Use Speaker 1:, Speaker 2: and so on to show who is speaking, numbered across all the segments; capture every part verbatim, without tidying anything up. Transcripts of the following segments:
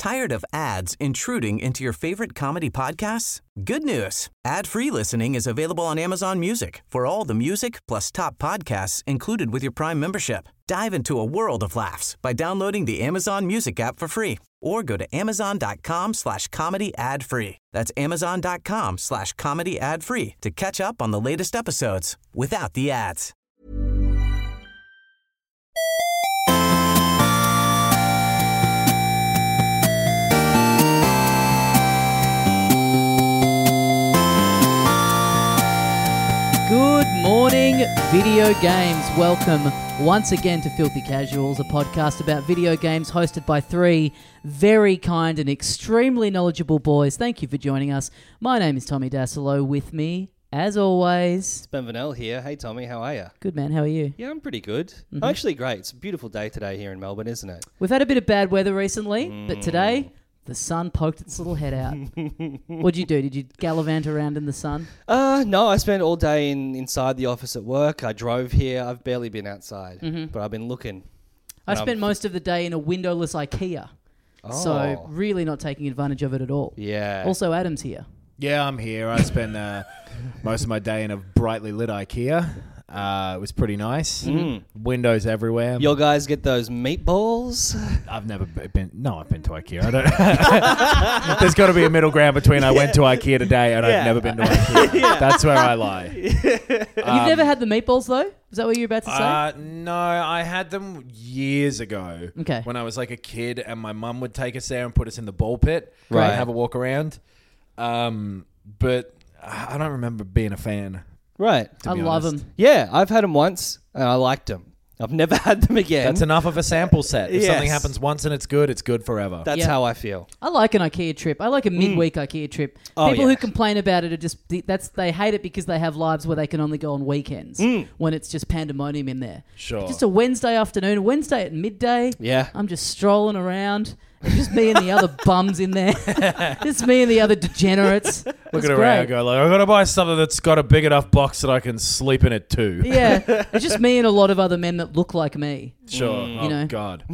Speaker 1: Tired of ads intruding into your favorite comedy podcasts? Good news. Ad-free listening is available on Amazon Music for all the music plus top podcasts included with your Prime membership. Dive into a world of laughs by downloading the Amazon Music app for free or go to amazon.com slash comedy ad free. That's amazon.com slash comedy ad free to catch up on the latest episodes without the ads.
Speaker 2: Good morning, video games. Welcome once again to Filthy Casuals, a podcast about video games hosted by three very kind and extremely knowledgeable boys. Thank you for joining us. My name is Tommy Dasilo. With me, as always,
Speaker 3: It's Ben Vanel here. Hey, Tommy, how are you?
Speaker 2: Good, man. How are you?
Speaker 3: Yeah, I'm pretty good.
Speaker 2: Mm-hmm.
Speaker 3: I'm actually great. It's a beautiful day today here in Melbourne, isn't it?
Speaker 2: We've had a bit of bad weather recently,
Speaker 3: Mm.
Speaker 2: but today the sun poked its little head out. What'd you do? Did you gallivant around in the sun?
Speaker 3: Uh, no, I spent all day in inside the office at work. I drove here. I've barely been outside,
Speaker 2: Mm-hmm.
Speaker 3: but I've been looking.
Speaker 2: I
Speaker 3: And
Speaker 2: spent
Speaker 3: I'm-
Speaker 2: most of the day in a windowless IKEA, so
Speaker 3: Oh.
Speaker 2: really not taking advantage of it at all.
Speaker 3: Yeah.
Speaker 2: Also, Adam's here.
Speaker 4: Yeah, I'm here. I spent uh, most of my day in a brightly lit IKEA. Uh, it was pretty nice.
Speaker 3: Mm.
Speaker 4: Windows everywhere.
Speaker 3: Your guys get those meatballs?
Speaker 4: I've never b- been. No, I've been to IKEA. I don't. There's got to be a middle ground between I went to IKEA today and
Speaker 3: Yeah.
Speaker 4: I've never been to IKEA. That's where I lie.
Speaker 2: You've never had the meatballs, though? Is that what you were about to say?
Speaker 4: Uh, no, I had them years ago.
Speaker 2: Okay.
Speaker 4: When I was like a kid, and my mum would take us there and put us in the ball pit,
Speaker 3: Right.
Speaker 4: and have a walk around. Um, but I don't remember being a fan.
Speaker 3: Right.
Speaker 4: to
Speaker 2: I
Speaker 4: be
Speaker 2: love
Speaker 4: honest.
Speaker 2: them.
Speaker 3: Yeah, I've had them once, and I liked them. I've never had them again.
Speaker 4: That's enough of a sample set. If
Speaker 3: Yes.
Speaker 4: something happens once and it's good, it's good forever.
Speaker 3: That's
Speaker 2: Yeah.
Speaker 3: how I feel.
Speaker 2: I like an IKEA trip. I like a midweek IKEA trip.
Speaker 3: Oh,
Speaker 2: People
Speaker 3: yeah.
Speaker 2: who complain about it are just that's they hate it because they have lives where they can only go on weekends when it's just pandemonium in there.
Speaker 4: Sure.
Speaker 2: Just a Wednesday afternoon, a Wednesday at midday.
Speaker 3: Yeah.
Speaker 2: I'm just strolling around. It's just me and the other bums in there. Just me and the other degenerates.
Speaker 4: Look
Speaker 2: It's
Speaker 4: at around and
Speaker 2: great.
Speaker 4: go like, I've got to buy something that's got a big enough box that I can sleep in it too.
Speaker 2: Yeah, it's just me and a lot of other men that look like me.
Speaker 4: Sure.
Speaker 3: Mm.
Speaker 4: Oh,
Speaker 2: You know.
Speaker 4: God.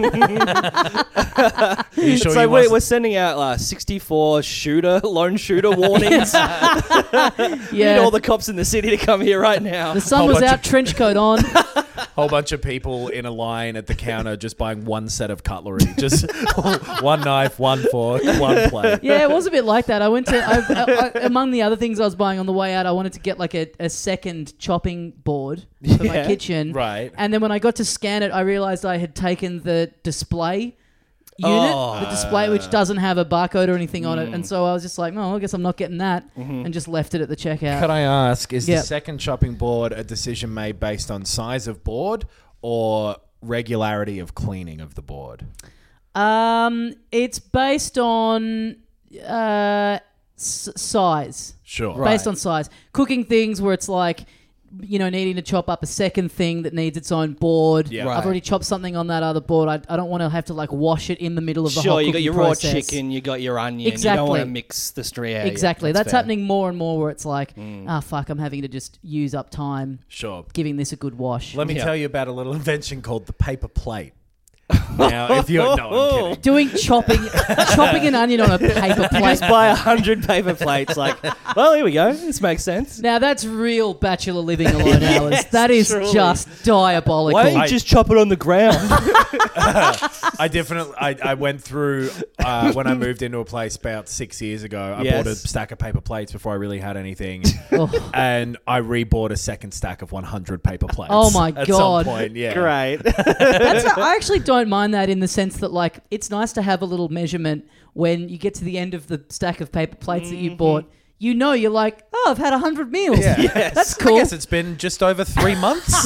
Speaker 4: Are you sure
Speaker 3: so
Speaker 4: you
Speaker 3: we're,
Speaker 4: must-
Speaker 3: we're sending out uh, sixty-four shooter, lone shooter warnings. We need
Speaker 2: Yeah,
Speaker 3: all the cops in the city to come here right now.
Speaker 2: the sun
Speaker 4: whole
Speaker 2: was
Speaker 4: bunch
Speaker 2: out,
Speaker 4: of-
Speaker 2: trench coat on.
Speaker 4: whole bunch of people in a line at the counter just buying one set of cutlery. Just one knife, one fork, one plate.
Speaker 2: Yeah, it was a bit like that. I went to, I, I, I, among the other things I was buying on the way out, I wanted to get like a, a second chopping board for my
Speaker 3: Yeah.
Speaker 2: kitchen.
Speaker 4: Right.
Speaker 2: And then when I got to scan it, I realized I had taken the display unit,
Speaker 3: Oh.
Speaker 2: the display which doesn't have a barcode or anything on it. And so I was just like, oh, I guess I'm not getting that. And just left it at the checkout.
Speaker 4: Can I ask, is
Speaker 2: Yep.
Speaker 4: the second chopping board a decision made based on size of board or regularity of cleaning of the board?
Speaker 2: Um, it's based on uh, s- size.
Speaker 4: Sure.
Speaker 2: Based on size. Cooking things where it's like, you know, needing to chop up a second thing that needs its own board.
Speaker 4: Yeah.
Speaker 3: Right.
Speaker 2: I've already chopped something on that other board. I, I don't want to have to like wash it in the middle of the
Speaker 3: Sure,
Speaker 2: whole
Speaker 3: you got
Speaker 2: cooking
Speaker 3: your raw
Speaker 2: process.
Speaker 3: chicken, you got your onion. You
Speaker 2: Exactly.
Speaker 3: don't want to mix the string. Yeah, yeah,
Speaker 2: Exactly. That's,
Speaker 3: fair.
Speaker 2: happening more and more where it's like, ah, fuck, I'm having to just use up time
Speaker 4: Sure.
Speaker 2: giving this a good wash.
Speaker 4: Let me
Speaker 3: Yeah.
Speaker 4: tell you about a little invention called the paper plate. Now, if you're... No, I'm kidding.
Speaker 2: Doing chopping chopping an onion on a paper plate.
Speaker 3: Just buy a hundred paper plates. Like, well, here we go. This makes sense.
Speaker 2: Now that's real bachelor living alone hours. That is
Speaker 3: truly.
Speaker 2: just diabolical.
Speaker 3: Why don't you
Speaker 4: I-
Speaker 3: just chop it on the ground?
Speaker 4: I definitely, I, I went through, uh, when I moved into a place about six years ago, I
Speaker 3: Yes.
Speaker 4: bought a stack of paper plates before I really had anything.
Speaker 2: Oh.
Speaker 4: And I re-bought a second stack of one hundred paper plates.
Speaker 2: Oh my
Speaker 4: at
Speaker 2: God.
Speaker 4: some point, yeah.
Speaker 3: Great.
Speaker 2: That's a, I actually don't mind that in the sense that like it's nice to have a little measurement when you get to the end of the stack of paper plates that you bought. You know, you're like, oh, I've had a hundred meals.
Speaker 4: Yeah.
Speaker 3: Yes.
Speaker 2: That's
Speaker 4: I
Speaker 2: cool.
Speaker 4: guess it's been just over three months.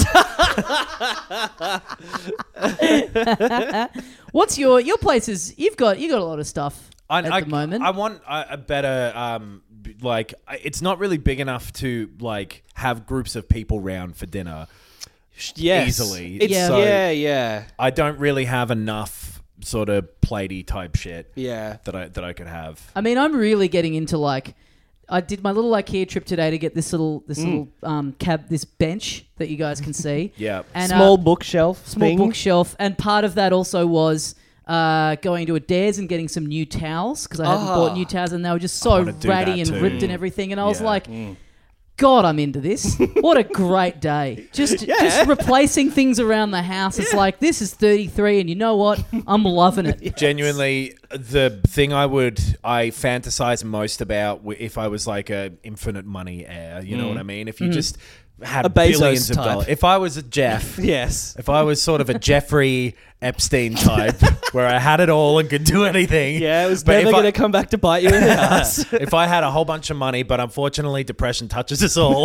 Speaker 2: What's your your places? You've got you got a lot of stuff
Speaker 4: I,
Speaker 2: at
Speaker 4: I,
Speaker 2: the moment.
Speaker 4: I want a, a better, um, b- like, I- it's not really big enough to, like, have groups of people round for dinner
Speaker 3: Yes.
Speaker 4: easily.
Speaker 3: It's,
Speaker 2: Yeah.
Speaker 3: yeah.
Speaker 4: So
Speaker 3: yeah, yeah,
Speaker 4: I don't really have enough sort of platey type shit
Speaker 3: yeah.
Speaker 4: that I that I could have.
Speaker 2: I mean, I'm really getting into like. I did my little IKEA trip today to get this little this little um, cab this bench that you guys can see.
Speaker 4: Yeah.
Speaker 2: And,
Speaker 3: Small
Speaker 2: uh,
Speaker 3: bookshelf
Speaker 2: small
Speaker 3: thing.
Speaker 2: bookshelf, and part of that also was uh, going to Adair's and getting some new towels because I hadn't
Speaker 5: Oh.
Speaker 2: bought new towels and they were just so
Speaker 4: wanna do
Speaker 2: ratty
Speaker 4: that
Speaker 2: and
Speaker 4: too.
Speaker 2: ripped and everything. And I was
Speaker 4: Yeah.
Speaker 2: like, God, I'm into this. What a great day. Just
Speaker 5: Yeah.
Speaker 2: just replacing things around the house. It's like, this is thirty-three and you know what? I'm loving it.
Speaker 4: Genuinely, the thing I would I fantasize most about w- if I was like a infinite money heir, you know what I mean? If you just had
Speaker 5: A Bezos
Speaker 4: billions of
Speaker 5: type.
Speaker 4: dollars. If I was a Jeff,
Speaker 5: Yes.
Speaker 4: if I was sort of a Jeffrey Epstein type, where I had it all and could do anything.
Speaker 5: Yeah, it was
Speaker 4: But
Speaker 5: never
Speaker 4: if I-
Speaker 5: going to come back to bite you in the ass.
Speaker 4: If I had a whole bunch of money, but unfortunately depression touches us all.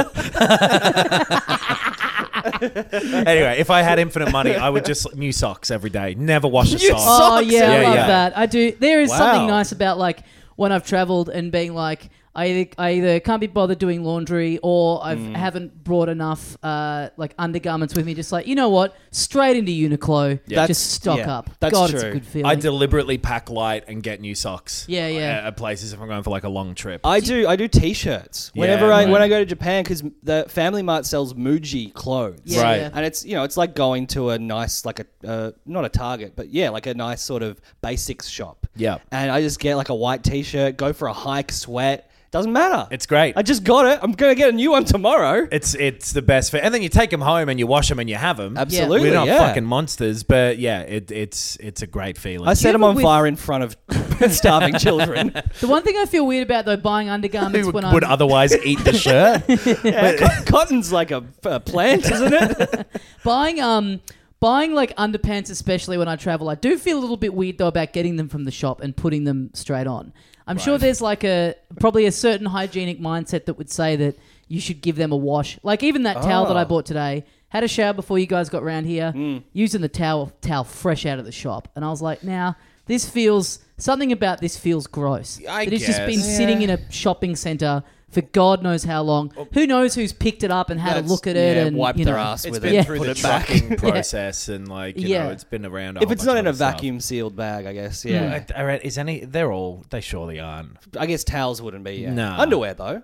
Speaker 4: Anyway, if I had infinite money, I would just new socks every day. Never wash a
Speaker 5: New
Speaker 4: sock.
Speaker 2: Oh,
Speaker 5: Socks
Speaker 2: yeah, I
Speaker 4: every
Speaker 2: love
Speaker 4: day.
Speaker 2: that. I do. There is
Speaker 5: Wow.
Speaker 2: something nice about like when I've traveled and being like, I either, I either can't be bothered doing laundry or I
Speaker 5: Mm.
Speaker 2: haven't brought enough uh, like undergarments with me. Just like, you know what? Straight into Uniqlo.
Speaker 5: That's-
Speaker 2: Just stock
Speaker 5: yeah,
Speaker 2: up.
Speaker 5: that's
Speaker 2: God, it's a
Speaker 5: true.
Speaker 2: good feeling.
Speaker 4: I deliberately pack light and get new socks.
Speaker 2: Yeah, yeah.
Speaker 4: At, at places if I'm going for like a long trip.
Speaker 5: I do. I do T-shirts
Speaker 4: Yeah,
Speaker 5: whenever I
Speaker 4: right.
Speaker 5: when I go to Japan because the Family Mart sells Muji clothes.
Speaker 2: Yeah,
Speaker 4: Right.
Speaker 2: yeah.
Speaker 5: And it's you know it's like going to a nice like a uh, not a Target but yeah like a nice sort of basics shop.
Speaker 4: Yeah.
Speaker 5: And I just get like a white T-shirt, go for a hike, sweat. Doesn't matter.
Speaker 4: It's great.
Speaker 5: I just got it. I'm gonna get a new one tomorrow.
Speaker 4: It's it's the best fit. And then you take them home and you wash them and you have them.
Speaker 5: Absolutely,
Speaker 4: We're not
Speaker 5: yeah.
Speaker 4: fucking monsters, but yeah, it, it's it's a great feeling.
Speaker 5: I set
Speaker 2: You
Speaker 5: them
Speaker 2: ever
Speaker 5: on
Speaker 2: with-
Speaker 5: fire in front of starving children.
Speaker 2: The one thing I feel weird about though, buying undergarments
Speaker 4: Who
Speaker 2: when
Speaker 4: would
Speaker 2: I'm
Speaker 4: otherwise eat the shirt.
Speaker 5: Yeah, co- cotton's like a, a plant, isn't it?
Speaker 2: buying um buying like underpants, especially when I travel, I do feel a little bit weird though about getting them from the shop and putting them straight on. I'm sure there's like a probably a certain hygienic mindset that would say that you should give them a wash. Like even that towel that I
Speaker 5: Oh.
Speaker 2: bought today, had a shower before you guys got round here,
Speaker 5: Mm.
Speaker 2: using the towel towel fresh out of the shop, and I was like, now this feels something about this feels gross.
Speaker 4: I
Speaker 2: that it's just been
Speaker 4: guess.
Speaker 2: sitting in a shopping centre for God knows how long. Who knows who's picked it up and had a
Speaker 5: That's-
Speaker 2: look at it
Speaker 5: yeah,
Speaker 2: and
Speaker 5: wiped
Speaker 2: you
Speaker 5: their
Speaker 2: know.
Speaker 5: ass
Speaker 4: It's
Speaker 5: with
Speaker 4: been
Speaker 5: it.
Speaker 4: through
Speaker 5: Put
Speaker 4: the
Speaker 5: it back.
Speaker 4: trucking process and like you
Speaker 2: Yeah.
Speaker 4: know, it's been around. A
Speaker 5: If
Speaker 4: whole
Speaker 5: it's
Speaker 4: bunch
Speaker 5: not
Speaker 4: of
Speaker 5: in a
Speaker 4: other stuff.
Speaker 5: vacuum sealed bag, I guess. Yeah.
Speaker 2: Mm.
Speaker 4: I, I read, is any? They're all. They surely aren't.
Speaker 5: I guess towels wouldn't be. Yeah.
Speaker 4: Nah.
Speaker 5: Underwear though.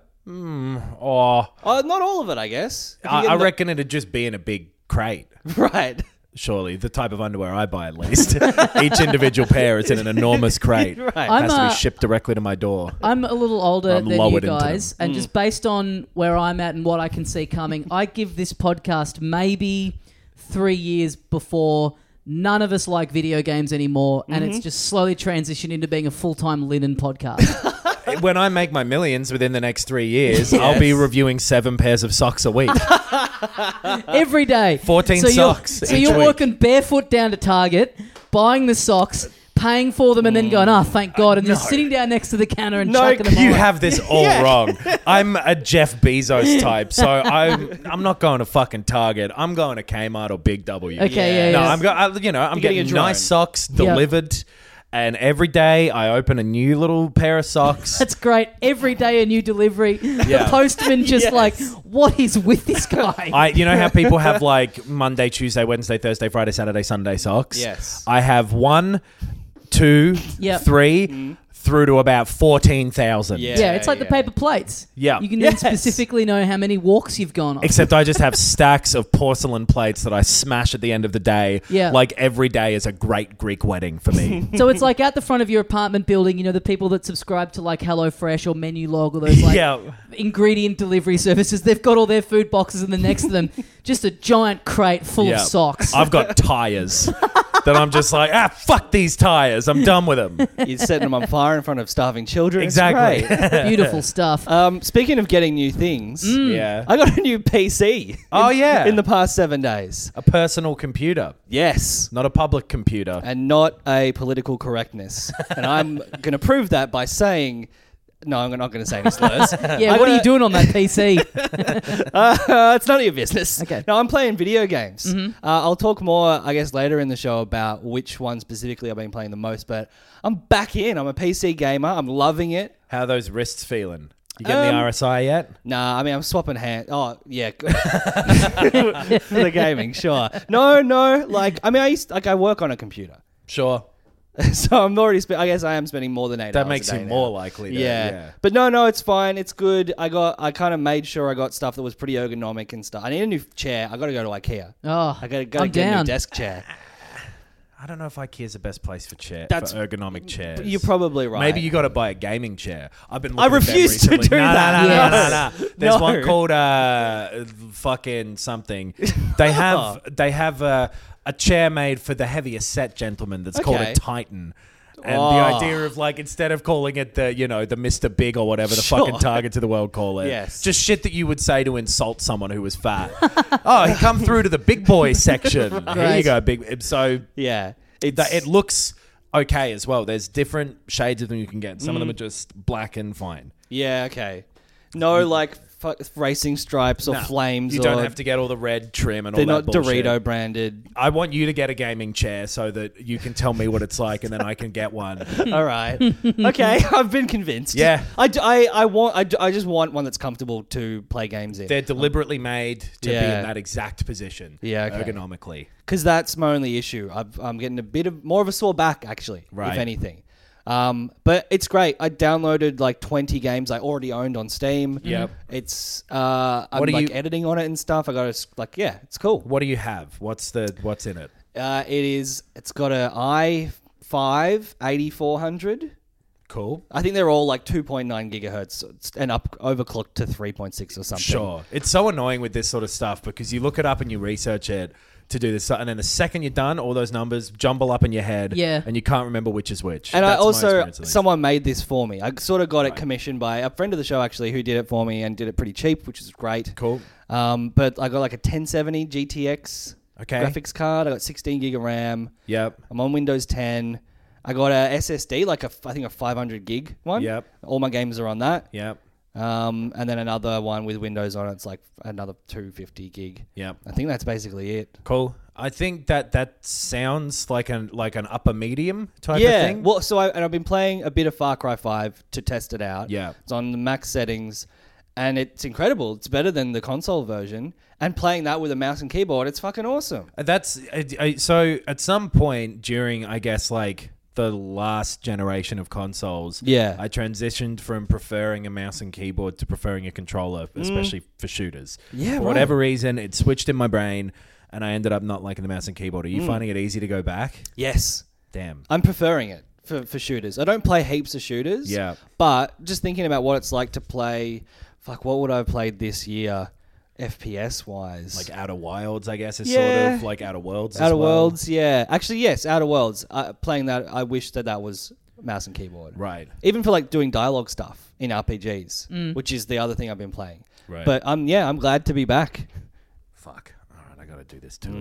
Speaker 4: Or
Speaker 5: Oh, not all of it, I guess. If you
Speaker 4: I,
Speaker 5: get
Speaker 4: I
Speaker 5: the-
Speaker 4: reckon it'd just be in a big crate.
Speaker 5: Right.
Speaker 4: Surely the type of underwear I buy, at least. Each individual pair is in an enormous crate.
Speaker 5: Right.
Speaker 2: I'm,
Speaker 4: Has to
Speaker 2: uh,
Speaker 4: be shipped directly to my door.
Speaker 2: I'm a little older
Speaker 4: I'm
Speaker 2: than you
Speaker 4: lowered into
Speaker 2: guys,
Speaker 4: them.
Speaker 2: and just based on where I'm at and what I can see coming, I give this podcast maybe three years before none of us like video games anymore, and it's just slowly transitioned into being a full-time linen podcast.
Speaker 4: When I make my millions within the next three years, I'll be reviewing seven pairs of socks a week.
Speaker 2: Every day.
Speaker 4: fourteen
Speaker 2: so
Speaker 4: socks
Speaker 2: You're, so
Speaker 4: each
Speaker 2: you're
Speaker 4: week.
Speaker 2: walking barefoot down to Target, buying the socks, paying for them, and then going, oh, thank God, and just
Speaker 4: No.
Speaker 2: sitting down next to the counter and
Speaker 5: No,
Speaker 2: chucking them
Speaker 4: You
Speaker 2: on.
Speaker 4: have this all
Speaker 5: Yeah.
Speaker 4: wrong. I'm a Jeff Bezos type, so I'm I'm not going to fucking Target. I'm going to Kmart or Big W.
Speaker 2: Okay, yeah,
Speaker 4: No,
Speaker 2: yeah.
Speaker 4: I'm go- I, you know I'm
Speaker 5: You're getting
Speaker 4: getting,
Speaker 5: a drone.
Speaker 4: nice socks
Speaker 2: Yeah.
Speaker 4: delivered, and every day I open a new little pair of socks.
Speaker 2: That's great. Every day a new delivery. The
Speaker 4: Yeah.
Speaker 2: postman just
Speaker 5: Yes.
Speaker 2: like, what is with this guy?
Speaker 4: I, you know how people have like Monday, Tuesday, Wednesday, Thursday, Friday, Saturday, Sunday socks.
Speaker 5: Yes.
Speaker 4: I have one, two,
Speaker 2: Yep.
Speaker 4: three, through to about fourteen thousand.
Speaker 5: Yeah.
Speaker 2: yeah, it's like the
Speaker 5: yeah.
Speaker 2: paper plates.
Speaker 4: Yeah.
Speaker 2: You can then
Speaker 5: Yes.
Speaker 2: specifically know how many walks you've gone on.
Speaker 4: Except I just have stacks of porcelain plates that I smash at the end of the day.
Speaker 2: Yeah.
Speaker 4: Like every day is a great Greek wedding for me.
Speaker 2: So it's like at the front of your apartment building, you know, the people that subscribe to like HelloFresh or Menulog or those like
Speaker 4: Yeah.
Speaker 2: ingredient delivery services, they've got all their food boxes and then next to them, just a giant crate full
Speaker 4: Yeah.
Speaker 2: of socks.
Speaker 4: I've got tires that I'm just like, ah, fuck these tires. I'm done with them.
Speaker 5: You're setting them on fire in front of starving children. It's
Speaker 4: Exactly.
Speaker 5: great.
Speaker 2: Beautiful stuff.
Speaker 5: Um, speaking of getting new things,
Speaker 4: Yeah.
Speaker 5: I got a new P C.
Speaker 4: Oh,
Speaker 5: in-
Speaker 4: yeah.
Speaker 5: In the past seven days.
Speaker 4: A personal computer,
Speaker 5: Yes.
Speaker 4: not a public computer.
Speaker 5: And not a political correctness. And I'm going to prove that by saying. No, I'm not going to say any slurs.
Speaker 2: yeah,
Speaker 5: I'm
Speaker 2: what are you
Speaker 5: gonna-
Speaker 2: doing on that P C?
Speaker 5: Uh, it's none of your business.
Speaker 2: Okay.
Speaker 5: No, I'm playing video games. Uh, I'll talk more, I guess, later in the show about which one specifically I've been playing the most. But I'm back in. I'm a P C gamer. I'm loving it.
Speaker 4: How are those wrists feeling? You getting
Speaker 5: Um,
Speaker 4: the R S I yet?
Speaker 5: Nah, I mean, I'm swapping hands. Oh, yeah. For the gaming, sure. No, no. Like, I mean, I used like I work on a computer.
Speaker 4: Sure.
Speaker 5: So I'm already, spe- I guess I am spending more than eight
Speaker 4: That
Speaker 5: hours
Speaker 4: makes
Speaker 5: a day
Speaker 4: you
Speaker 5: now.
Speaker 4: more likely to.
Speaker 5: Yeah.
Speaker 4: Yeah.
Speaker 5: But no, no, it's fine. It's good. I got, I kind of made sure I got stuff that was pretty ergonomic and stuff. I need a new chair. I got to go to IKEA.
Speaker 2: Oh,
Speaker 5: I got to go
Speaker 2: I'm
Speaker 5: get a
Speaker 2: down.
Speaker 5: new desk chair.
Speaker 4: I don't know if IKEA's the best place for chair
Speaker 5: That's-
Speaker 4: for ergonomic chairs.
Speaker 5: You're probably right.
Speaker 4: Maybe you got to buy a gaming chair. I've been.
Speaker 5: I
Speaker 4: looking at them
Speaker 5: refuse to
Speaker 4: recently.
Speaker 5: do
Speaker 4: no,
Speaker 5: that.
Speaker 4: No, no,
Speaker 2: Yes.
Speaker 4: no, no, no. There's
Speaker 5: No.
Speaker 4: one called uh, fucking something. They have they have a, a chair made for the heavier set gentleman that's called
Speaker 5: Okay.
Speaker 4: a Titan. And
Speaker 5: Oh.
Speaker 4: the idea of like instead of calling it the you know the Mister Big or whatever the
Speaker 5: Sure.
Speaker 4: fucking targets of the world call it,
Speaker 5: Yes.
Speaker 4: just shit that you would say to insult someone who was fat. Oh, he come through to the big boy section. Here you
Speaker 2: Right.
Speaker 4: go, big. So
Speaker 5: Yeah. It's,
Speaker 4: that it looks okay as well. There's different shades of them you can get. Some of
Speaker 5: Mm.
Speaker 4: them are just black and fine.
Speaker 5: yeah, okay. No, like fu- racing stripes or
Speaker 4: No,
Speaker 5: flames.
Speaker 4: You
Speaker 5: or
Speaker 4: don't have to get all the red trim and
Speaker 5: They're
Speaker 4: all
Speaker 5: not
Speaker 4: that bullshit.
Speaker 5: Dorito branded.
Speaker 4: I want you to get a gaming chair so that you can tell me what it's like, and then I can get one.
Speaker 5: All right. Okay, I've been convinced.
Speaker 4: Yeah.
Speaker 5: I, d- I, I want. I, d- I just want one that's comfortable to play games in.
Speaker 4: They're deliberately made to be
Speaker 5: Yeah.
Speaker 4: in that exact position,
Speaker 5: Yeah, okay.
Speaker 4: ergonomically.
Speaker 5: Because that's my only issue. I've, I'm getting a bit of more of a sore back, actually,
Speaker 4: Right.
Speaker 5: if anything. Um, but it's great. I downloaded like twenty games I already owned on Steam.
Speaker 4: Yep.
Speaker 5: It's uh, I'm
Speaker 4: What do
Speaker 5: like
Speaker 4: you-
Speaker 5: editing on it and stuff. I got to like, yeah, it's cool.
Speaker 4: What do you have? What's the what's in it?
Speaker 5: Uh, it is. It's got a i five eighty-four hundred.
Speaker 4: Cool.
Speaker 5: I think they're all like two point nine gigahertz and up overclocked to three point six or something.
Speaker 4: Sure. It's so annoying with this sort of stuff because you look it up and you research it to do this, and then the second you're done, all those numbers jumble up in your head,
Speaker 2: Yeah.
Speaker 4: and you can't remember which is which.
Speaker 5: And I
Speaker 4: That's my
Speaker 5: also,
Speaker 4: experience at least.
Speaker 5: someone made this for me. I sort of got it
Speaker 4: Right.
Speaker 5: commissioned by a friend of the show, actually, who did it for me and did it pretty cheap, which is great.
Speaker 4: Cool.
Speaker 5: Um, but I got like a ten seventy G T X
Speaker 4: Okay.
Speaker 5: graphics card. I got sixteen gig of RAM.
Speaker 4: Yep.
Speaker 5: I'm on Windows ten. I got a S S D, like a, I think a five hundred gig one.
Speaker 4: Yep.
Speaker 5: All my games are on that.
Speaker 4: Yep.
Speaker 5: Um, and then another one with Windows on it. It's like another two hundred fifty gig.
Speaker 4: Yep.
Speaker 5: I think that's basically it.
Speaker 4: Cool. I think that that sounds like an like an upper medium type
Speaker 5: yeah.
Speaker 4: of thing.
Speaker 5: Well, so I, and I've been playing a bit of Far Cry five to test it out.
Speaker 4: Yeah.
Speaker 5: It's on the max settings, and it's incredible. It's better than the console version. And playing that with a mouse and keyboard, it's fucking awesome.
Speaker 4: That's I, I, so. At some point during, I guess, like the last generation of consoles,
Speaker 5: Yeah.
Speaker 4: I transitioned from preferring a mouse and keyboard to preferring a controller, especially for shooters.
Speaker 5: Mm. Yeah,
Speaker 4: For
Speaker 5: right.
Speaker 4: whatever reason, it switched in my brain, and I ended up not liking the mouse and keyboard. Are you
Speaker 5: Mm.
Speaker 4: finding it easy to go back?
Speaker 5: Yes.
Speaker 4: Damn.
Speaker 5: I'm preferring it for, for shooters. I don't play heaps of shooters.
Speaker 4: Yeah.
Speaker 5: But just thinking about what it's like to play, fuck, what would I have played this year, F P S wise?
Speaker 4: Like Outer Wilds, I guess, is
Speaker 5: Yeah.
Speaker 4: sort of like Outer Worlds. as
Speaker 5: Outer
Speaker 4: well.
Speaker 5: Worlds, yeah. Actually, yes, Outer Worlds. Uh, playing that, I wish that that was mouse and keyboard.
Speaker 4: Right.
Speaker 5: Even for like doing dialogue stuff in R P Gs, which is the other thing I've been playing.
Speaker 4: Right.
Speaker 5: But um, yeah, I'm glad to be back.
Speaker 4: Fuck. All right, I got to do this too.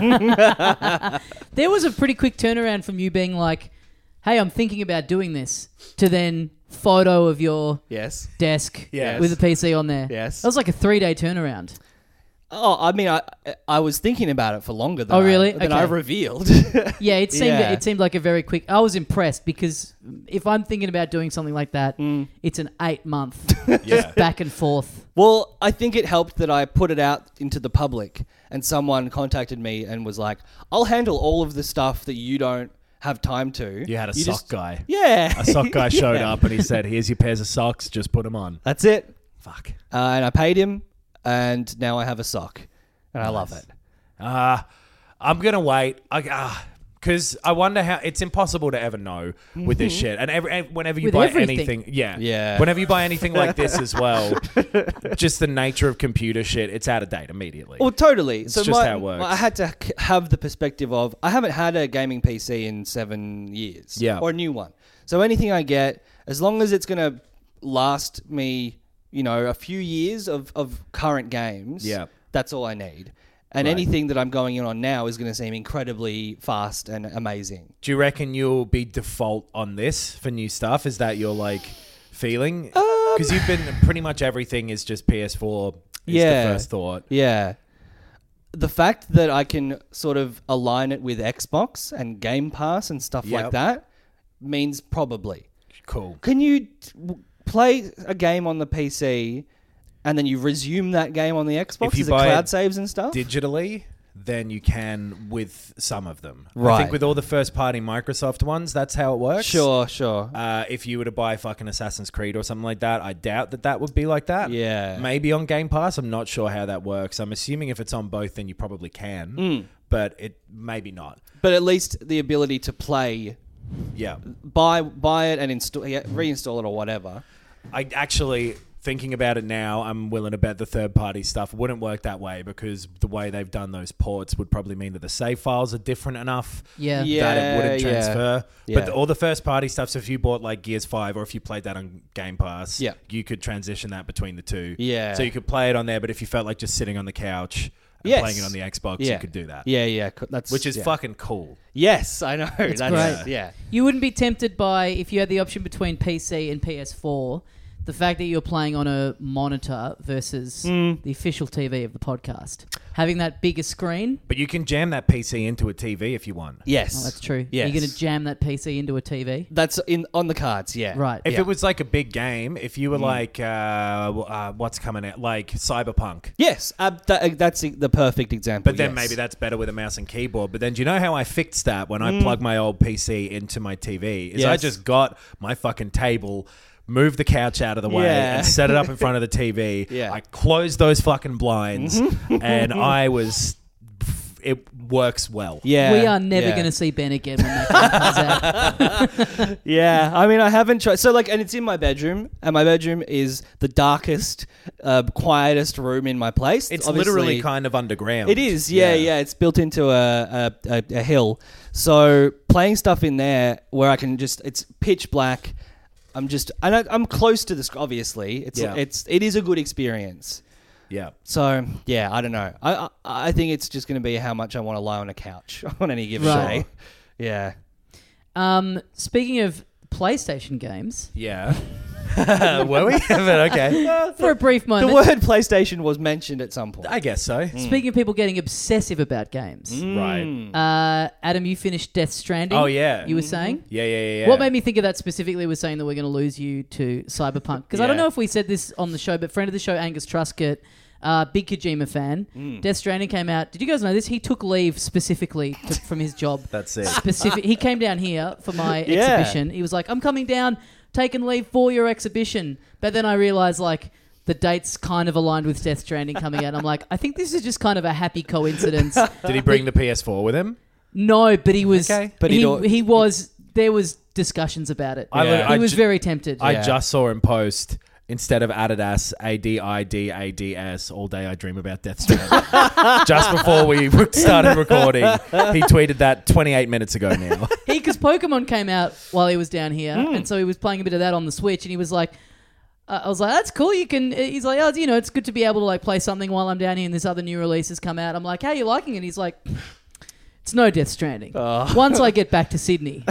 Speaker 5: Mm.
Speaker 2: There was a pretty quick turnaround from you being like, hey, I'm thinking about doing this, to then photo of your
Speaker 5: Yes.
Speaker 2: desk
Speaker 4: Yes.
Speaker 2: with a P C on there.
Speaker 5: Yes.
Speaker 2: That was like a three-day turnaround.
Speaker 5: Oh, I mean, I I was thinking about it for longer than
Speaker 2: Oh, really?
Speaker 5: I, than
Speaker 2: Okay.
Speaker 5: I revealed.
Speaker 2: Yeah, it seemed
Speaker 5: Yeah.
Speaker 2: it seemed like a very quick. I was impressed because if I'm thinking about doing something like that, it's an eight month
Speaker 4: Yeah.
Speaker 2: back and forth.
Speaker 5: Well, I think it helped that I put it out into the public and someone contacted me and was like, I'll handle all of the stuff that you don't have time to.
Speaker 4: You had a sock
Speaker 5: just-
Speaker 4: guy.
Speaker 5: Yeah.
Speaker 4: A sock guy showed
Speaker 5: Yeah.
Speaker 4: up and he said, "Here's your pairs of socks. Just put them on."
Speaker 5: That's it.
Speaker 4: Fuck.
Speaker 5: Uh, and I paid him, and now I have a sock. And I love it.
Speaker 4: Uh, I'm going to wait. I, because I wonder how it's impossible to ever know with this shit. And every, ev- whenever you
Speaker 2: With
Speaker 4: buy
Speaker 2: everything.
Speaker 4: anything, yeah,
Speaker 5: Yeah.
Speaker 4: Whenever you buy anything like this as well, just the nature of computer shit, it's out of date immediately.
Speaker 5: Well, totally. so
Speaker 4: just
Speaker 5: my,
Speaker 4: how it works.
Speaker 5: I had to c- have the perspective of I haven't had a gaming P C in seven years,
Speaker 4: Yeah.
Speaker 5: or a new one. So anything I get, as long as it's going to last me, you know, a few years of, of current games,
Speaker 4: Yeah.
Speaker 5: that's all I need. And
Speaker 4: Right.
Speaker 5: anything that I'm going in on now is going to seem incredibly fast and amazing.
Speaker 4: Do you reckon you'll be default on this for new stuff? Is that your like feeling?
Speaker 5: Um,
Speaker 4: Because you've been pretty much everything is just P S four. Is
Speaker 5: Yeah.
Speaker 4: the first thought.
Speaker 5: Yeah. The fact that I can sort of align it with Xbox and Game Pass and stuff
Speaker 4: Yep.
Speaker 5: like that means probably.
Speaker 4: Cool.
Speaker 5: Can you t- w- play a game on the P C and then you resume that game on the Xbox?
Speaker 4: If you
Speaker 5: Is it
Speaker 4: buy it
Speaker 5: cloud saves and stuff?
Speaker 4: digitally, then you can with some of them. I
Speaker 5: Right.
Speaker 4: think with all the first party Microsoft ones, that's how it works.
Speaker 5: Sure, sure.
Speaker 4: Uh, if you were to buy fucking Assassin's Creed or something like that, I doubt that that would be like that.
Speaker 5: Yeah.
Speaker 4: Maybe on Game Pass. I'm not sure how that works. I'm assuming if it's on both, then you probably can.
Speaker 5: Mm.
Speaker 4: but it maybe not.
Speaker 5: But at least the ability to play,
Speaker 4: Yeah.
Speaker 5: buy buy it and install, yeah, reinstall it or whatever.
Speaker 4: I actually, thinking about it now, I'm willing to bet the third-party stuff wouldn't work that way because the way they've done those ports would probably mean that the save files are different enough
Speaker 2: Yeah.
Speaker 5: Yeah.
Speaker 4: that it wouldn't
Speaker 5: yeah.
Speaker 4: transfer.
Speaker 5: Yeah.
Speaker 4: But the, all the first-party stuff, so if you bought like Gears five or if you played that on Game Pass,
Speaker 5: Yeah.
Speaker 4: you could transition that between the two.
Speaker 5: Yeah.
Speaker 4: So you could play it on there, but if you felt like just sitting on the couch and
Speaker 5: Yes.
Speaker 4: playing it on the Xbox,
Speaker 5: Yeah.
Speaker 4: you could do that.
Speaker 5: Yeah, yeah. co- That's
Speaker 4: Which is
Speaker 5: yeah.
Speaker 4: fucking cool.
Speaker 5: Yes, I know.
Speaker 2: It's
Speaker 5: That's
Speaker 2: great.
Speaker 5: Yeah.
Speaker 2: You wouldn't be tempted by, if you had the option between P C and P S four, the fact that you're playing on a monitor versus
Speaker 5: Mm.
Speaker 2: the official T V of the podcast. Having that bigger screen,
Speaker 4: But you can jam that P C into a T V if you want.
Speaker 5: Yes.
Speaker 2: oh, that's true.
Speaker 5: Yes.
Speaker 2: You're going to jam that P C into a T V?
Speaker 5: That's in on the cards, yeah.
Speaker 2: Right.
Speaker 4: If
Speaker 5: Yeah.
Speaker 4: it was like a big game, if you were like, uh, w- uh, what's coming out, like Cyberpunk.
Speaker 5: Yes, uh, that, that's the perfect example.
Speaker 4: But then
Speaker 5: yes.
Speaker 4: maybe that's better with a mouse and keyboard. But then do you know how I fixed that when I
Speaker 5: Mm.
Speaker 4: plugged my old P C into my T V? Is I
Speaker 5: Yes.
Speaker 4: just got my fucking table, moved the couch out of the way,
Speaker 5: Yeah.
Speaker 4: and set it up in front of the T V.
Speaker 5: Yeah.
Speaker 4: I closed those fucking blinds, and I was... It works well.
Speaker 5: Yeah.
Speaker 2: We are never
Speaker 5: yeah.
Speaker 2: going to see Ben again when that game comes out.
Speaker 5: Yeah, I mean, I haven't tried. So, like, and it's in my bedroom, and my bedroom is the darkest, uh, quietest room in my place.
Speaker 4: It's
Speaker 5: Obviously-
Speaker 4: literally kind of underground.
Speaker 5: It is, yeah, yeah. It's built into a, a, a, a hill. So playing stuff in there where I can just, it's pitch black. I'm just, and I, I'm close to this. Obviously, it's
Speaker 4: Yeah.
Speaker 5: it's it is a good experience.
Speaker 4: Yeah.
Speaker 5: So yeah, I don't know. I I, I think it's just going to be how much I want to lie on a couch on any given
Speaker 2: Right.
Speaker 5: day. Yeah.
Speaker 2: Um, speaking of PlayStation games,
Speaker 4: Yeah. Were we? But okay.
Speaker 2: for a brief
Speaker 5: The
Speaker 2: moment,
Speaker 5: word PlayStation was mentioned at some point.
Speaker 4: I guess so.
Speaker 2: speaking of people getting obsessive about games,
Speaker 4: Right.
Speaker 2: uh, Adam, you finished Death Stranding.
Speaker 4: Oh, yeah.
Speaker 2: You were saying?
Speaker 4: Yeah, yeah, yeah, yeah.
Speaker 2: What made me think of that specifically was saying that we're going to lose you to Cyberpunk. Because I don't
Speaker 4: Yeah.
Speaker 2: know if we said this on the show, but friend of the show, Angus Truscott, uh, big Kojima fan.
Speaker 4: Mm.
Speaker 2: Death Stranding came out. Did you guys know this? He took leave specifically to, from his job.
Speaker 4: That's it.
Speaker 2: Specific. He came down here for my
Speaker 5: Yeah.
Speaker 2: exhibition. He was like, I'm coming down, taking leave for your exhibition. But then I realized, like, the dates kind of aligned with Death Stranding coming out. I'm like, I think this is just kind of a happy coincidence.
Speaker 4: Did he bring the P S four with him?
Speaker 2: No, but he was.
Speaker 4: Okay.
Speaker 5: But
Speaker 2: he,
Speaker 5: he'd al-
Speaker 2: he was. There was discussions about it.
Speaker 4: I
Speaker 5: Yeah.
Speaker 4: li-
Speaker 2: He
Speaker 4: I
Speaker 2: was
Speaker 4: ju-
Speaker 2: very tempted.
Speaker 4: I
Speaker 5: Yeah.
Speaker 4: just saw him post, instead of Adidas, A D I D A D S, all day I dream about Death Stranding. Just before we started recording, he tweeted that twenty-eight minutes ago now.
Speaker 2: He because Pokemon came out while he was down here,
Speaker 5: Hmm.
Speaker 2: and so he was playing a bit of that on the Switch, and he was like, uh, "I was like, that's cool. You can." He's like, "Oh, you know, it's good to be able to like play something while I'm down here, and this other new release has come out." I'm like, "How are you liking it?" He's like, "It's no Death Stranding.
Speaker 5: Oh.
Speaker 2: Once I get back to Sydney,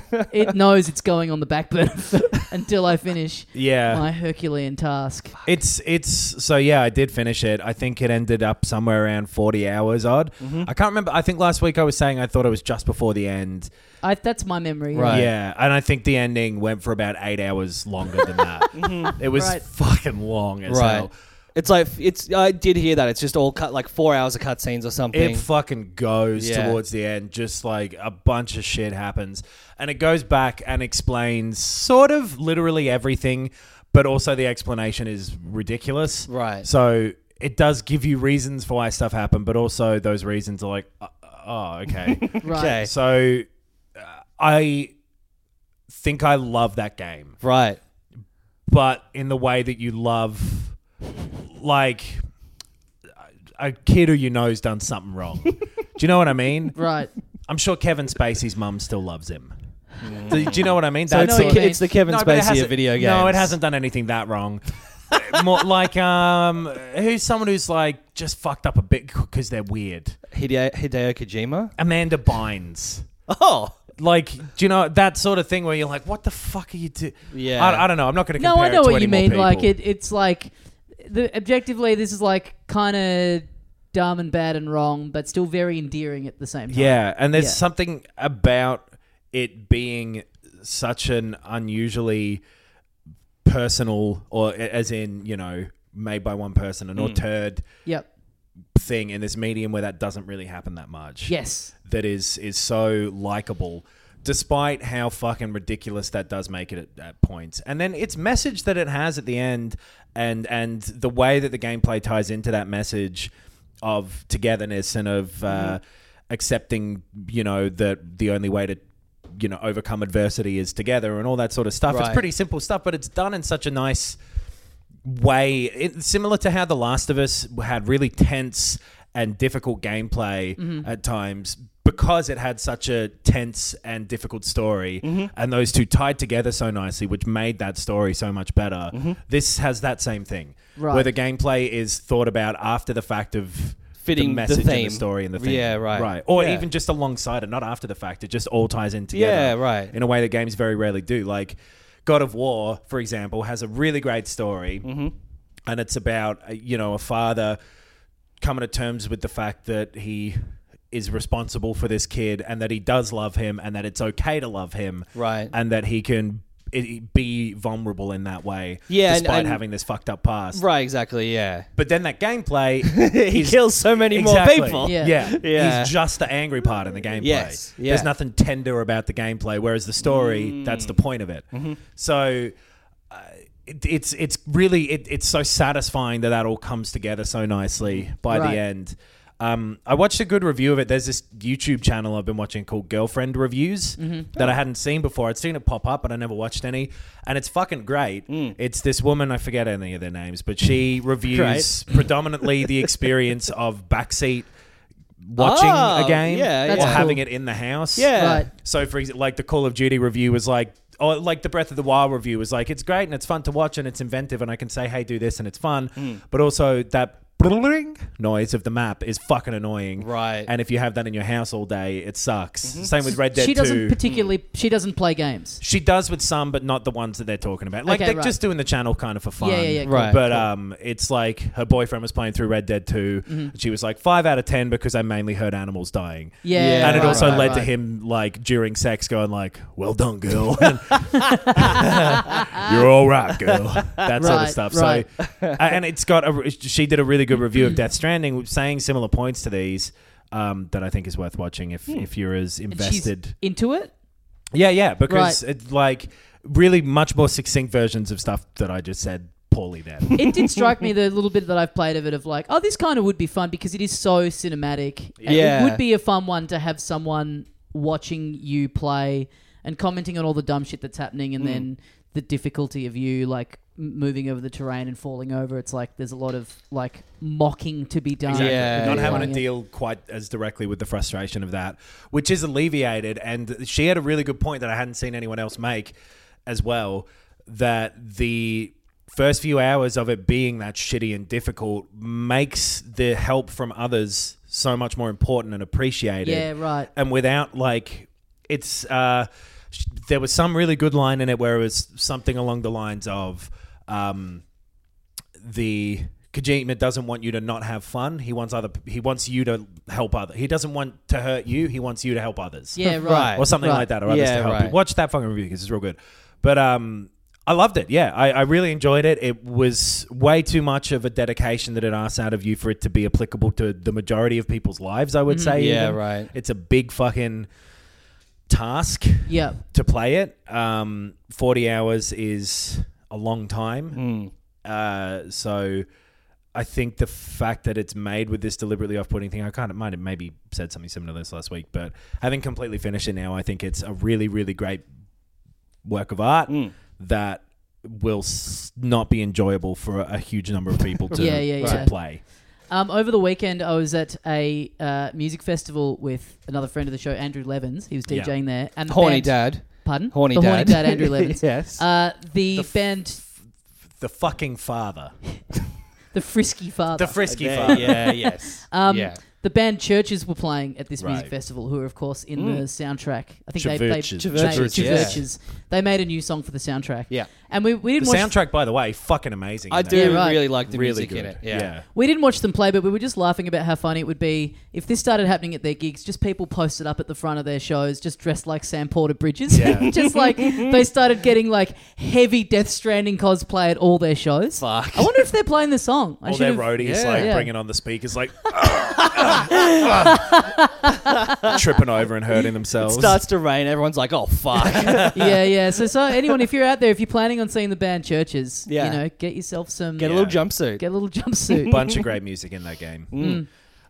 Speaker 2: it knows it's going on the back burner until I finish
Speaker 4: Yeah.
Speaker 2: my Herculean task."
Speaker 4: It's it's so yeah, I did finish it. I think it ended up somewhere around forty hours odd. I can't remember. I think last week I was saying I thought it was just before the end.
Speaker 2: I, that's my memory.
Speaker 5: Right.
Speaker 4: Yeah, and I think the ending went for about eight hours longer than that. It was
Speaker 2: Right.
Speaker 4: fucking long as
Speaker 5: Right.
Speaker 4: hell.
Speaker 5: It's like it's. I did hear that it's just all cut like four hours of cutscenes or something.
Speaker 4: It fucking goes
Speaker 5: Yeah.
Speaker 4: towards the end, just like a bunch of shit happens. And it goes back and explains sort of literally everything, but also the explanation is ridiculous.
Speaker 5: Right.
Speaker 4: So it does give you reasons for why stuff happened, but also those reasons are like, uh, oh, okay.
Speaker 2: Right.
Speaker 5: Okay.
Speaker 4: So uh, I think I love that game,
Speaker 5: Right.
Speaker 4: but in the way that you love, like, a kid who you know's done something wrong. Do you know what I mean?
Speaker 2: Right.
Speaker 4: I'm sure Kevin Spacey's mum still loves him. Do, do you know what I mean?
Speaker 5: So
Speaker 2: I
Speaker 5: it's
Speaker 2: know
Speaker 5: the,
Speaker 2: what
Speaker 5: ki-
Speaker 2: you mean.
Speaker 5: it's the Kevin
Speaker 4: No, but it
Speaker 5: Spacey of
Speaker 4: hasn't-
Speaker 5: video games.
Speaker 4: No, it hasn't done anything that wrong. More like um, who's someone who's like just fucked up a bit because they're weird.
Speaker 5: Hideo, Hideo Kojima.
Speaker 4: Amanda Bynes.
Speaker 5: Oh.
Speaker 4: Like, do you know that sort of thing where you're like, what the fuck are you doing?
Speaker 5: Yeah.
Speaker 4: I, I don't know. I'm not going to
Speaker 2: No,
Speaker 4: compare
Speaker 2: I know
Speaker 4: it to
Speaker 2: what
Speaker 4: any
Speaker 2: you
Speaker 4: more
Speaker 2: mean.
Speaker 4: people.
Speaker 2: Like it, it's like the objectively, this is like kind of dumb and bad and wrong, but still very endearing at the same time.
Speaker 4: Yeah, and there's
Speaker 2: Yeah.
Speaker 4: something about it being such an unusually personal, or as in, you know, made by one person, an auteured
Speaker 2: Yep.
Speaker 4: thing in this medium where that doesn't really happen that much.
Speaker 2: Yes.
Speaker 4: That is is so likable, despite how fucking ridiculous that does make it at, at points. And then its message that it has at the end, and and the way that the gameplay ties into that message of togetherness and of uh, accepting, you know, that the only way to, you know, overcome adversity is together and all that sort of stuff.
Speaker 5: Right.
Speaker 4: It's pretty simple stuff, but it's done in such a nice way. It, similar to how The Last of Us had really tense and difficult gameplay
Speaker 2: Mm-hmm.
Speaker 4: at times because it had such a tense and difficult story,
Speaker 5: Mm-hmm.
Speaker 4: and those two tied together so nicely, which made that story so much better.
Speaker 5: Mm-hmm.
Speaker 4: This has that same thing,
Speaker 2: Right.
Speaker 4: where the gameplay is thought about after the fact of
Speaker 5: Fitting
Speaker 4: the
Speaker 5: the
Speaker 4: message
Speaker 5: theme.
Speaker 4: and the story and the theme.
Speaker 5: Yeah, right.
Speaker 4: Right. Or
Speaker 5: Yeah.
Speaker 4: even just alongside it, not after the fact. It just all ties in together.
Speaker 5: Yeah, right.
Speaker 4: In a way that games very rarely do. Like God of War, for example, has a really great story.
Speaker 5: Mm-hmm.
Speaker 4: And it's about, uh, you know, a father coming to terms with the fact that he is responsible for this kid and that he does love him and that it's okay to love him.
Speaker 5: Right.
Speaker 4: And that he can it, be vulnerable in that way.
Speaker 5: Yeah, and-
Speaker 4: Despite
Speaker 5: and-
Speaker 4: having this fucked up past.
Speaker 5: Right, exactly, yeah.
Speaker 4: But then that gameplay
Speaker 5: He
Speaker 4: is-
Speaker 5: kills so many
Speaker 4: Exactly.
Speaker 5: more people.
Speaker 2: Yeah.
Speaker 4: Yeah.
Speaker 5: Yeah.
Speaker 4: He's just the angry part in the gameplay.
Speaker 5: Yes, yeah.
Speaker 4: There's nothing tender about the gameplay, whereas the story,
Speaker 5: Mm.
Speaker 4: that's the point of it.
Speaker 5: Mm-hmm.
Speaker 4: So uh, it, it's it's really, it, it's so satisfying that that all comes together so nicely by
Speaker 2: Right.
Speaker 4: the end. Um, I watched a good review of it. There's this YouTube channel I've been watching called Girlfriend Reviews that I hadn't seen before. I'd seen it pop up, but I never watched any. And it's fucking great. It's this woman, I forget any of their names, but she reviews predominantly the experience of backseat watching
Speaker 5: Oh,
Speaker 4: a game
Speaker 5: yeah,
Speaker 2: That's
Speaker 4: or
Speaker 2: cool.
Speaker 4: having it in the house.
Speaker 5: Yeah.
Speaker 2: Right.
Speaker 4: So, for example, like the Call of Duty review was like, or like the Breath of the Wild review was like, it's great and it's fun to watch and it's inventive and I can say, hey, do this and it's fun.
Speaker 5: Hmm.
Speaker 4: But also that noise of the map is fucking annoying.
Speaker 5: Right.
Speaker 4: And if you have that in your house all day, it sucks. Same with Red Dead
Speaker 2: She doesn't
Speaker 4: two.
Speaker 2: particularly. She doesn't play games.
Speaker 4: She does with some, but not the ones that they're talking about. Like
Speaker 2: Okay,
Speaker 4: they're
Speaker 2: right.
Speaker 4: just doing the channel kind of for fun.
Speaker 2: Yeah, yeah, yeah, cool.
Speaker 5: Right.
Speaker 4: But um, it's like her boyfriend was playing through Red Dead two.
Speaker 2: Mm-hmm.
Speaker 4: And she was like five out of ten because I mainly heard animals dying.
Speaker 2: Yeah,
Speaker 5: Yeah,
Speaker 4: and it
Speaker 2: right,
Speaker 4: also
Speaker 2: right,
Speaker 4: led
Speaker 2: right.
Speaker 4: to him like during sex going like, "Well done, girl. You're all right, girl." That sort of
Speaker 2: Right,
Speaker 4: stuff.
Speaker 2: right.
Speaker 4: So, uh, and it's got a. She did a really good review of Death Stranding, saying similar points to these. Um, that I think is worth watching if if you're as
Speaker 2: And she's
Speaker 4: invested.
Speaker 2: into it.
Speaker 4: Yeah, yeah, because
Speaker 2: Right.
Speaker 4: it's like really much more succinct versions of stuff that I just said poorly there.
Speaker 2: It did strike me the little bit that I've played of it of like, oh, this kind of would be fun because it is so cinematic. And
Speaker 5: Yeah.
Speaker 2: it would be a fun one to have someone watching you play and commenting on all the dumb shit that's happening, and then the difficulty of you like m- moving over the terrain and falling over. It's like there's a lot of like mocking to be done.
Speaker 4: Exactly.
Speaker 5: Yeah,
Speaker 4: Not
Speaker 5: yeah.
Speaker 4: having to
Speaker 2: Playing it.
Speaker 4: deal quite as directly with the frustration of that, which is alleviated. And she had a really good point that I hadn't seen anyone else make as well, that the first few hours of it being that shitty and difficult makes the help from others so much more important and appreciated.
Speaker 2: Yeah, right.
Speaker 4: And without like, it's, uh, sh- there was some really good line in it where it was something along the lines of, um, the Kojima doesn't want you to not have fun. He wants other. He wants you to help other. He doesn't want to hurt you. He wants you to help others.
Speaker 2: Yeah, right.
Speaker 5: Right.
Speaker 4: or something
Speaker 2: Right.
Speaker 4: like that, or others
Speaker 5: Yeah,
Speaker 4: to help
Speaker 5: right.
Speaker 4: you. Watch that fucking review because it's real good. But um, I loved it. Yeah, I, I really enjoyed it. It was way too much of a dedication that it asks out of you for it to be applicable to the majority of people's lives. I would say.
Speaker 5: Yeah,
Speaker 4: even.
Speaker 5: right.
Speaker 4: It's a big fucking task
Speaker 2: Yeah.
Speaker 4: to play it. Um, forty hours is a long time.
Speaker 5: Mm.
Speaker 4: Uh, so I think the fact that it's made with this deliberately off-putting thing, I kind of might have maybe said something similar to this last week, but having completely finished it now, I think it's a really, really great work of art
Speaker 5: Mm.
Speaker 4: that will s- not be enjoyable for a, a huge number of people to,
Speaker 2: Yeah, yeah,
Speaker 4: to
Speaker 2: yeah.
Speaker 4: play.
Speaker 2: Um, over the weekend, I was at a uh, music festival with another friend of the show, Andrew Levins. He was
Speaker 4: Yeah.
Speaker 2: DJing there. And the
Speaker 5: Horny
Speaker 2: band,
Speaker 5: dad.
Speaker 2: Pardon?
Speaker 5: Horny
Speaker 2: the
Speaker 5: dad.
Speaker 2: Horny Dad, Andrew Levins.
Speaker 5: Yes.
Speaker 2: Uh, the,
Speaker 4: The f-
Speaker 2: band,
Speaker 4: The fucking father.
Speaker 2: the Frisky Father.
Speaker 4: The frisky
Speaker 5: There,
Speaker 4: father.
Speaker 5: yeah, yes.
Speaker 2: Um,
Speaker 5: yeah.
Speaker 2: The band Churches were playing at this music
Speaker 4: Right.
Speaker 2: festival, who are, of course, in
Speaker 5: Mm.
Speaker 2: the soundtrack. I think they, they,
Speaker 4: Chvrches.
Speaker 2: they,
Speaker 5: Chvrches, yeah.
Speaker 2: Chvrches. They made a new song for the soundtrack.
Speaker 5: Yeah.
Speaker 2: And we, we
Speaker 4: The
Speaker 2: didn't watch
Speaker 4: soundtrack, by the way, fucking amazing.
Speaker 5: I
Speaker 4: in that.
Speaker 5: do
Speaker 2: Yeah, right.
Speaker 5: really like the
Speaker 4: Really
Speaker 5: music in
Speaker 4: good.
Speaker 5: it. Yeah.
Speaker 4: yeah.
Speaker 2: We didn't watch them play, but we were just laughing about how funny it would be if this started happening at their gigs. Just people posted up at the front of their shows, just dressed like Sam Porter Bridges.
Speaker 4: Yeah.
Speaker 2: Just like they started getting like heavy Death Stranding cosplay at all their shows.
Speaker 5: Fuck.
Speaker 2: I wonder if they're playing the song. I
Speaker 4: All their
Speaker 2: should've-
Speaker 4: roadies
Speaker 5: yeah.
Speaker 4: like
Speaker 2: Yeah.
Speaker 4: bringing on the speakers, like tripping over and hurting
Speaker 5: It
Speaker 4: themselves.
Speaker 5: starts to rain. Everyone's like, oh, fuck.
Speaker 2: yeah, yeah. So, so anyone, if you're out there, if you're planning on seeing the band Churches,
Speaker 5: Yeah.
Speaker 2: you know, get yourself some,
Speaker 5: Get a
Speaker 4: Yeah.
Speaker 5: little jumpsuit.
Speaker 2: get a little jumpsuit.
Speaker 4: Bunch of great music in that game.
Speaker 2: Mm.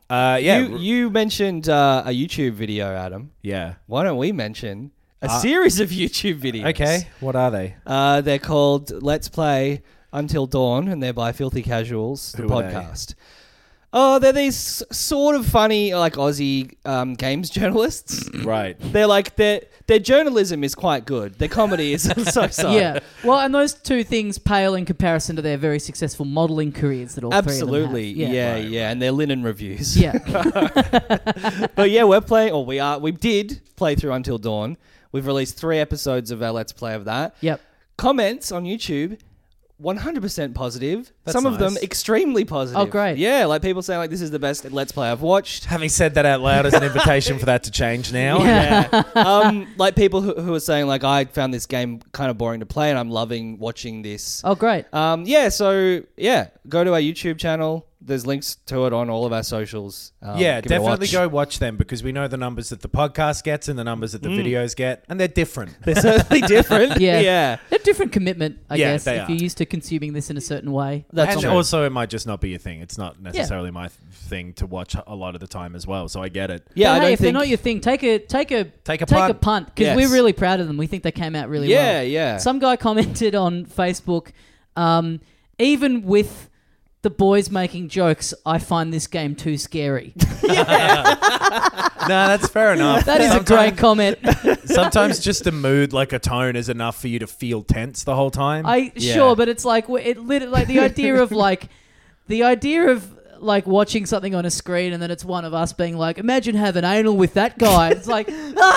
Speaker 4: Uh, yeah,
Speaker 5: You, you mentioned uh, a YouTube video, Adam.
Speaker 4: yeah.
Speaker 5: Why don't we mention a
Speaker 4: Uh,
Speaker 5: series of YouTube videos?
Speaker 4: Okay, what are they?
Speaker 5: Uh, they're called Let's Play Until Dawn, and they're by Filthy Casuals, the
Speaker 4: Who are they?
Speaker 5: podcast. Oh, they're these sort of funny, like Aussie um, games journalists.
Speaker 4: Right.
Speaker 5: They're like their their journalism is quite good. Their comedy is so so.
Speaker 2: Yeah. Well, and those two things pale in comparison to their very successful modelling careers that all
Speaker 5: Absolutely,
Speaker 2: three of them
Speaker 5: yeah,
Speaker 2: have.
Speaker 5: yeah, and their linen reviews.
Speaker 2: Yeah.
Speaker 5: But yeah, we're playing, or we are, we did play through Until Dawn. We've released three episodes of our Let's Play of that.
Speaker 2: Yep.
Speaker 5: Comments on YouTube, one hundred percent positive.
Speaker 4: That's
Speaker 5: Some of them
Speaker 4: nice.
Speaker 5: extremely positive.
Speaker 2: Oh, great.
Speaker 5: Yeah, like people saying like this is the best Let's Play I've watched.
Speaker 4: Having said that out loud as an invitation for that to change now.
Speaker 5: Yeah. um, like people who, who are saying like I found this game kind of boring to play and I'm loving watching this.
Speaker 2: Oh, great.
Speaker 5: Um, yeah, so yeah, go to our YouTube channel. There's links to it on all of our socials. Um,
Speaker 4: Yeah,
Speaker 5: give it a
Speaker 4: definitely
Speaker 5: watch.
Speaker 4: go watch them because we know the numbers that the podcast gets and the numbers that the videos get, and they're different.
Speaker 5: They're certainly different.
Speaker 2: Yeah.
Speaker 5: yeah.
Speaker 2: A different commitment, I
Speaker 4: Yeah,
Speaker 2: guess,
Speaker 4: they
Speaker 2: if
Speaker 4: are.
Speaker 2: you're used to consuming this in a certain way.
Speaker 5: That's
Speaker 4: and
Speaker 5: true.
Speaker 4: also, it might just not be your thing. It's not necessarily my th- thing to watch a lot of the time as well, so I get it.
Speaker 5: Yeah,
Speaker 2: But
Speaker 5: I
Speaker 2: hey,
Speaker 5: don't
Speaker 2: if
Speaker 5: think.
Speaker 2: they're not your thing, take a take a
Speaker 4: Take a
Speaker 2: take
Speaker 4: punt.
Speaker 2: a punt because
Speaker 5: Yes.
Speaker 2: we're really proud of them. We think they came out really
Speaker 5: yeah,
Speaker 2: well.
Speaker 5: yeah.
Speaker 2: Some guy commented on Facebook, um, even with the boys making jokes, I find this game too scary.
Speaker 4: No, that's fair enough.
Speaker 2: That is a great comment.
Speaker 4: Sometimes just a mood, like a tone, is enough for you to feel tense the whole time.
Speaker 2: I
Speaker 5: Yeah.
Speaker 2: sure, but it's like it lit like the idea of like the idea of like watching something on a screen and then it's one of us being like, imagine having anal with that guy. It's like,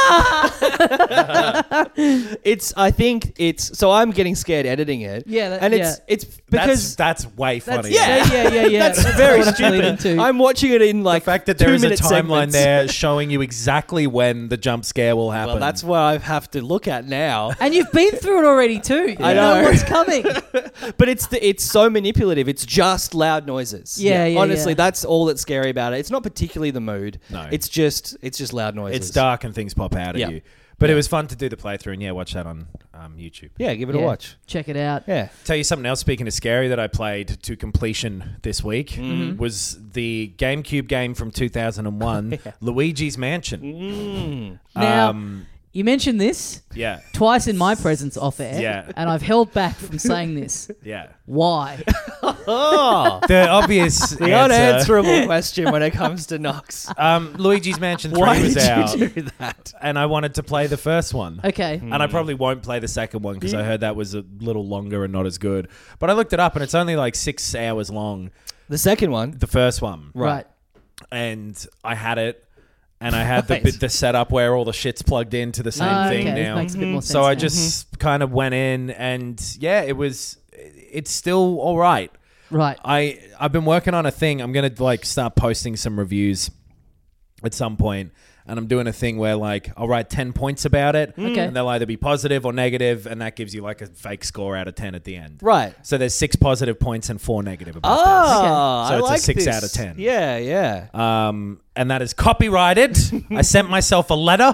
Speaker 2: ah!
Speaker 5: It's. I think it's. So I'm getting scared editing it.
Speaker 2: Yeah, that-
Speaker 5: and it's
Speaker 2: yeah.
Speaker 5: it's
Speaker 4: that's,
Speaker 5: because
Speaker 4: that's way
Speaker 2: That's,
Speaker 4: funny.
Speaker 2: yeah, yeah, yeah, yeah.
Speaker 5: that's very
Speaker 2: what I'm leading
Speaker 5: stupid.
Speaker 2: to.
Speaker 5: I'm watching it in like
Speaker 4: The fact that there is a
Speaker 5: two-minute
Speaker 4: timeline
Speaker 5: segments.
Speaker 4: there showing you exactly when the jump scare will happen.
Speaker 5: Well, that's what I have to look at now.
Speaker 2: And you've been through it already too.
Speaker 5: I
Speaker 2: You
Speaker 5: know.
Speaker 2: what's coming.
Speaker 5: But it's the, it's so manipulative. It's just loud noises.
Speaker 2: Yeah, yeah,
Speaker 5: Honestly,
Speaker 2: yeah.
Speaker 5: that's all that's scary about it. It's not particularly the mood.
Speaker 4: No.
Speaker 5: It's just it's just loud noises.
Speaker 4: It's dark and things pop out at
Speaker 5: Yeah.
Speaker 4: you. But it was fun to do the playthrough, and yeah, watch that on um, YouTube.
Speaker 5: Yeah, give it
Speaker 2: Yeah.
Speaker 5: a watch.
Speaker 2: Check it out.
Speaker 5: Yeah.
Speaker 4: Tell you something else, speaking of scary, that I played to completion this week
Speaker 5: Mm-hmm.
Speaker 4: was the GameCube game from two thousand one, Luigi's Mansion.
Speaker 5: Mm.
Speaker 2: Now,
Speaker 4: Um,
Speaker 2: you mentioned this
Speaker 4: yeah,
Speaker 2: twice in my presence off air,
Speaker 4: Yeah.
Speaker 2: and I've held back from saying this.
Speaker 4: yeah.
Speaker 2: Why?
Speaker 5: Oh,
Speaker 4: The obvious
Speaker 5: the
Speaker 4: answer,
Speaker 5: unanswerable question when it comes to Nox.
Speaker 4: um, Luigi's Mansion three
Speaker 5: Why
Speaker 4: was
Speaker 5: did
Speaker 4: out,
Speaker 5: you do that?
Speaker 4: and I wanted to play the first one.
Speaker 2: Okay.
Speaker 4: And I probably won't play the second one because I heard that was a little longer and not as good. But I looked it up, and it's only like six hours long,
Speaker 5: The second one.
Speaker 4: the first one.
Speaker 2: Right.
Speaker 4: And I had it, and I had
Speaker 5: Right.
Speaker 4: the bit the setup where all the shit's plugged into the same
Speaker 2: Ah,
Speaker 4: thing
Speaker 2: okay.
Speaker 4: now.
Speaker 2: Makes a bit more sense
Speaker 4: So I
Speaker 2: now.
Speaker 4: just kind of went in, and yeah, it was. It's still all right.
Speaker 2: Right.
Speaker 4: I I've been working on a thing. I'm gonna like start posting some reviews at some point, and I'm doing a thing where like I'll write ten points about it,
Speaker 2: Okay.
Speaker 4: and they'll either be positive or negative, and that gives you like a fake score out of ten at the end.
Speaker 5: Right.
Speaker 4: So there's six positive points and four negative about
Speaker 5: Oh,
Speaker 4: So
Speaker 5: I
Speaker 4: it's a
Speaker 5: like
Speaker 4: six
Speaker 5: this.
Speaker 4: out of ten.
Speaker 5: Yeah, yeah.
Speaker 4: this. Um, and that is copyrighted. I sent myself a letter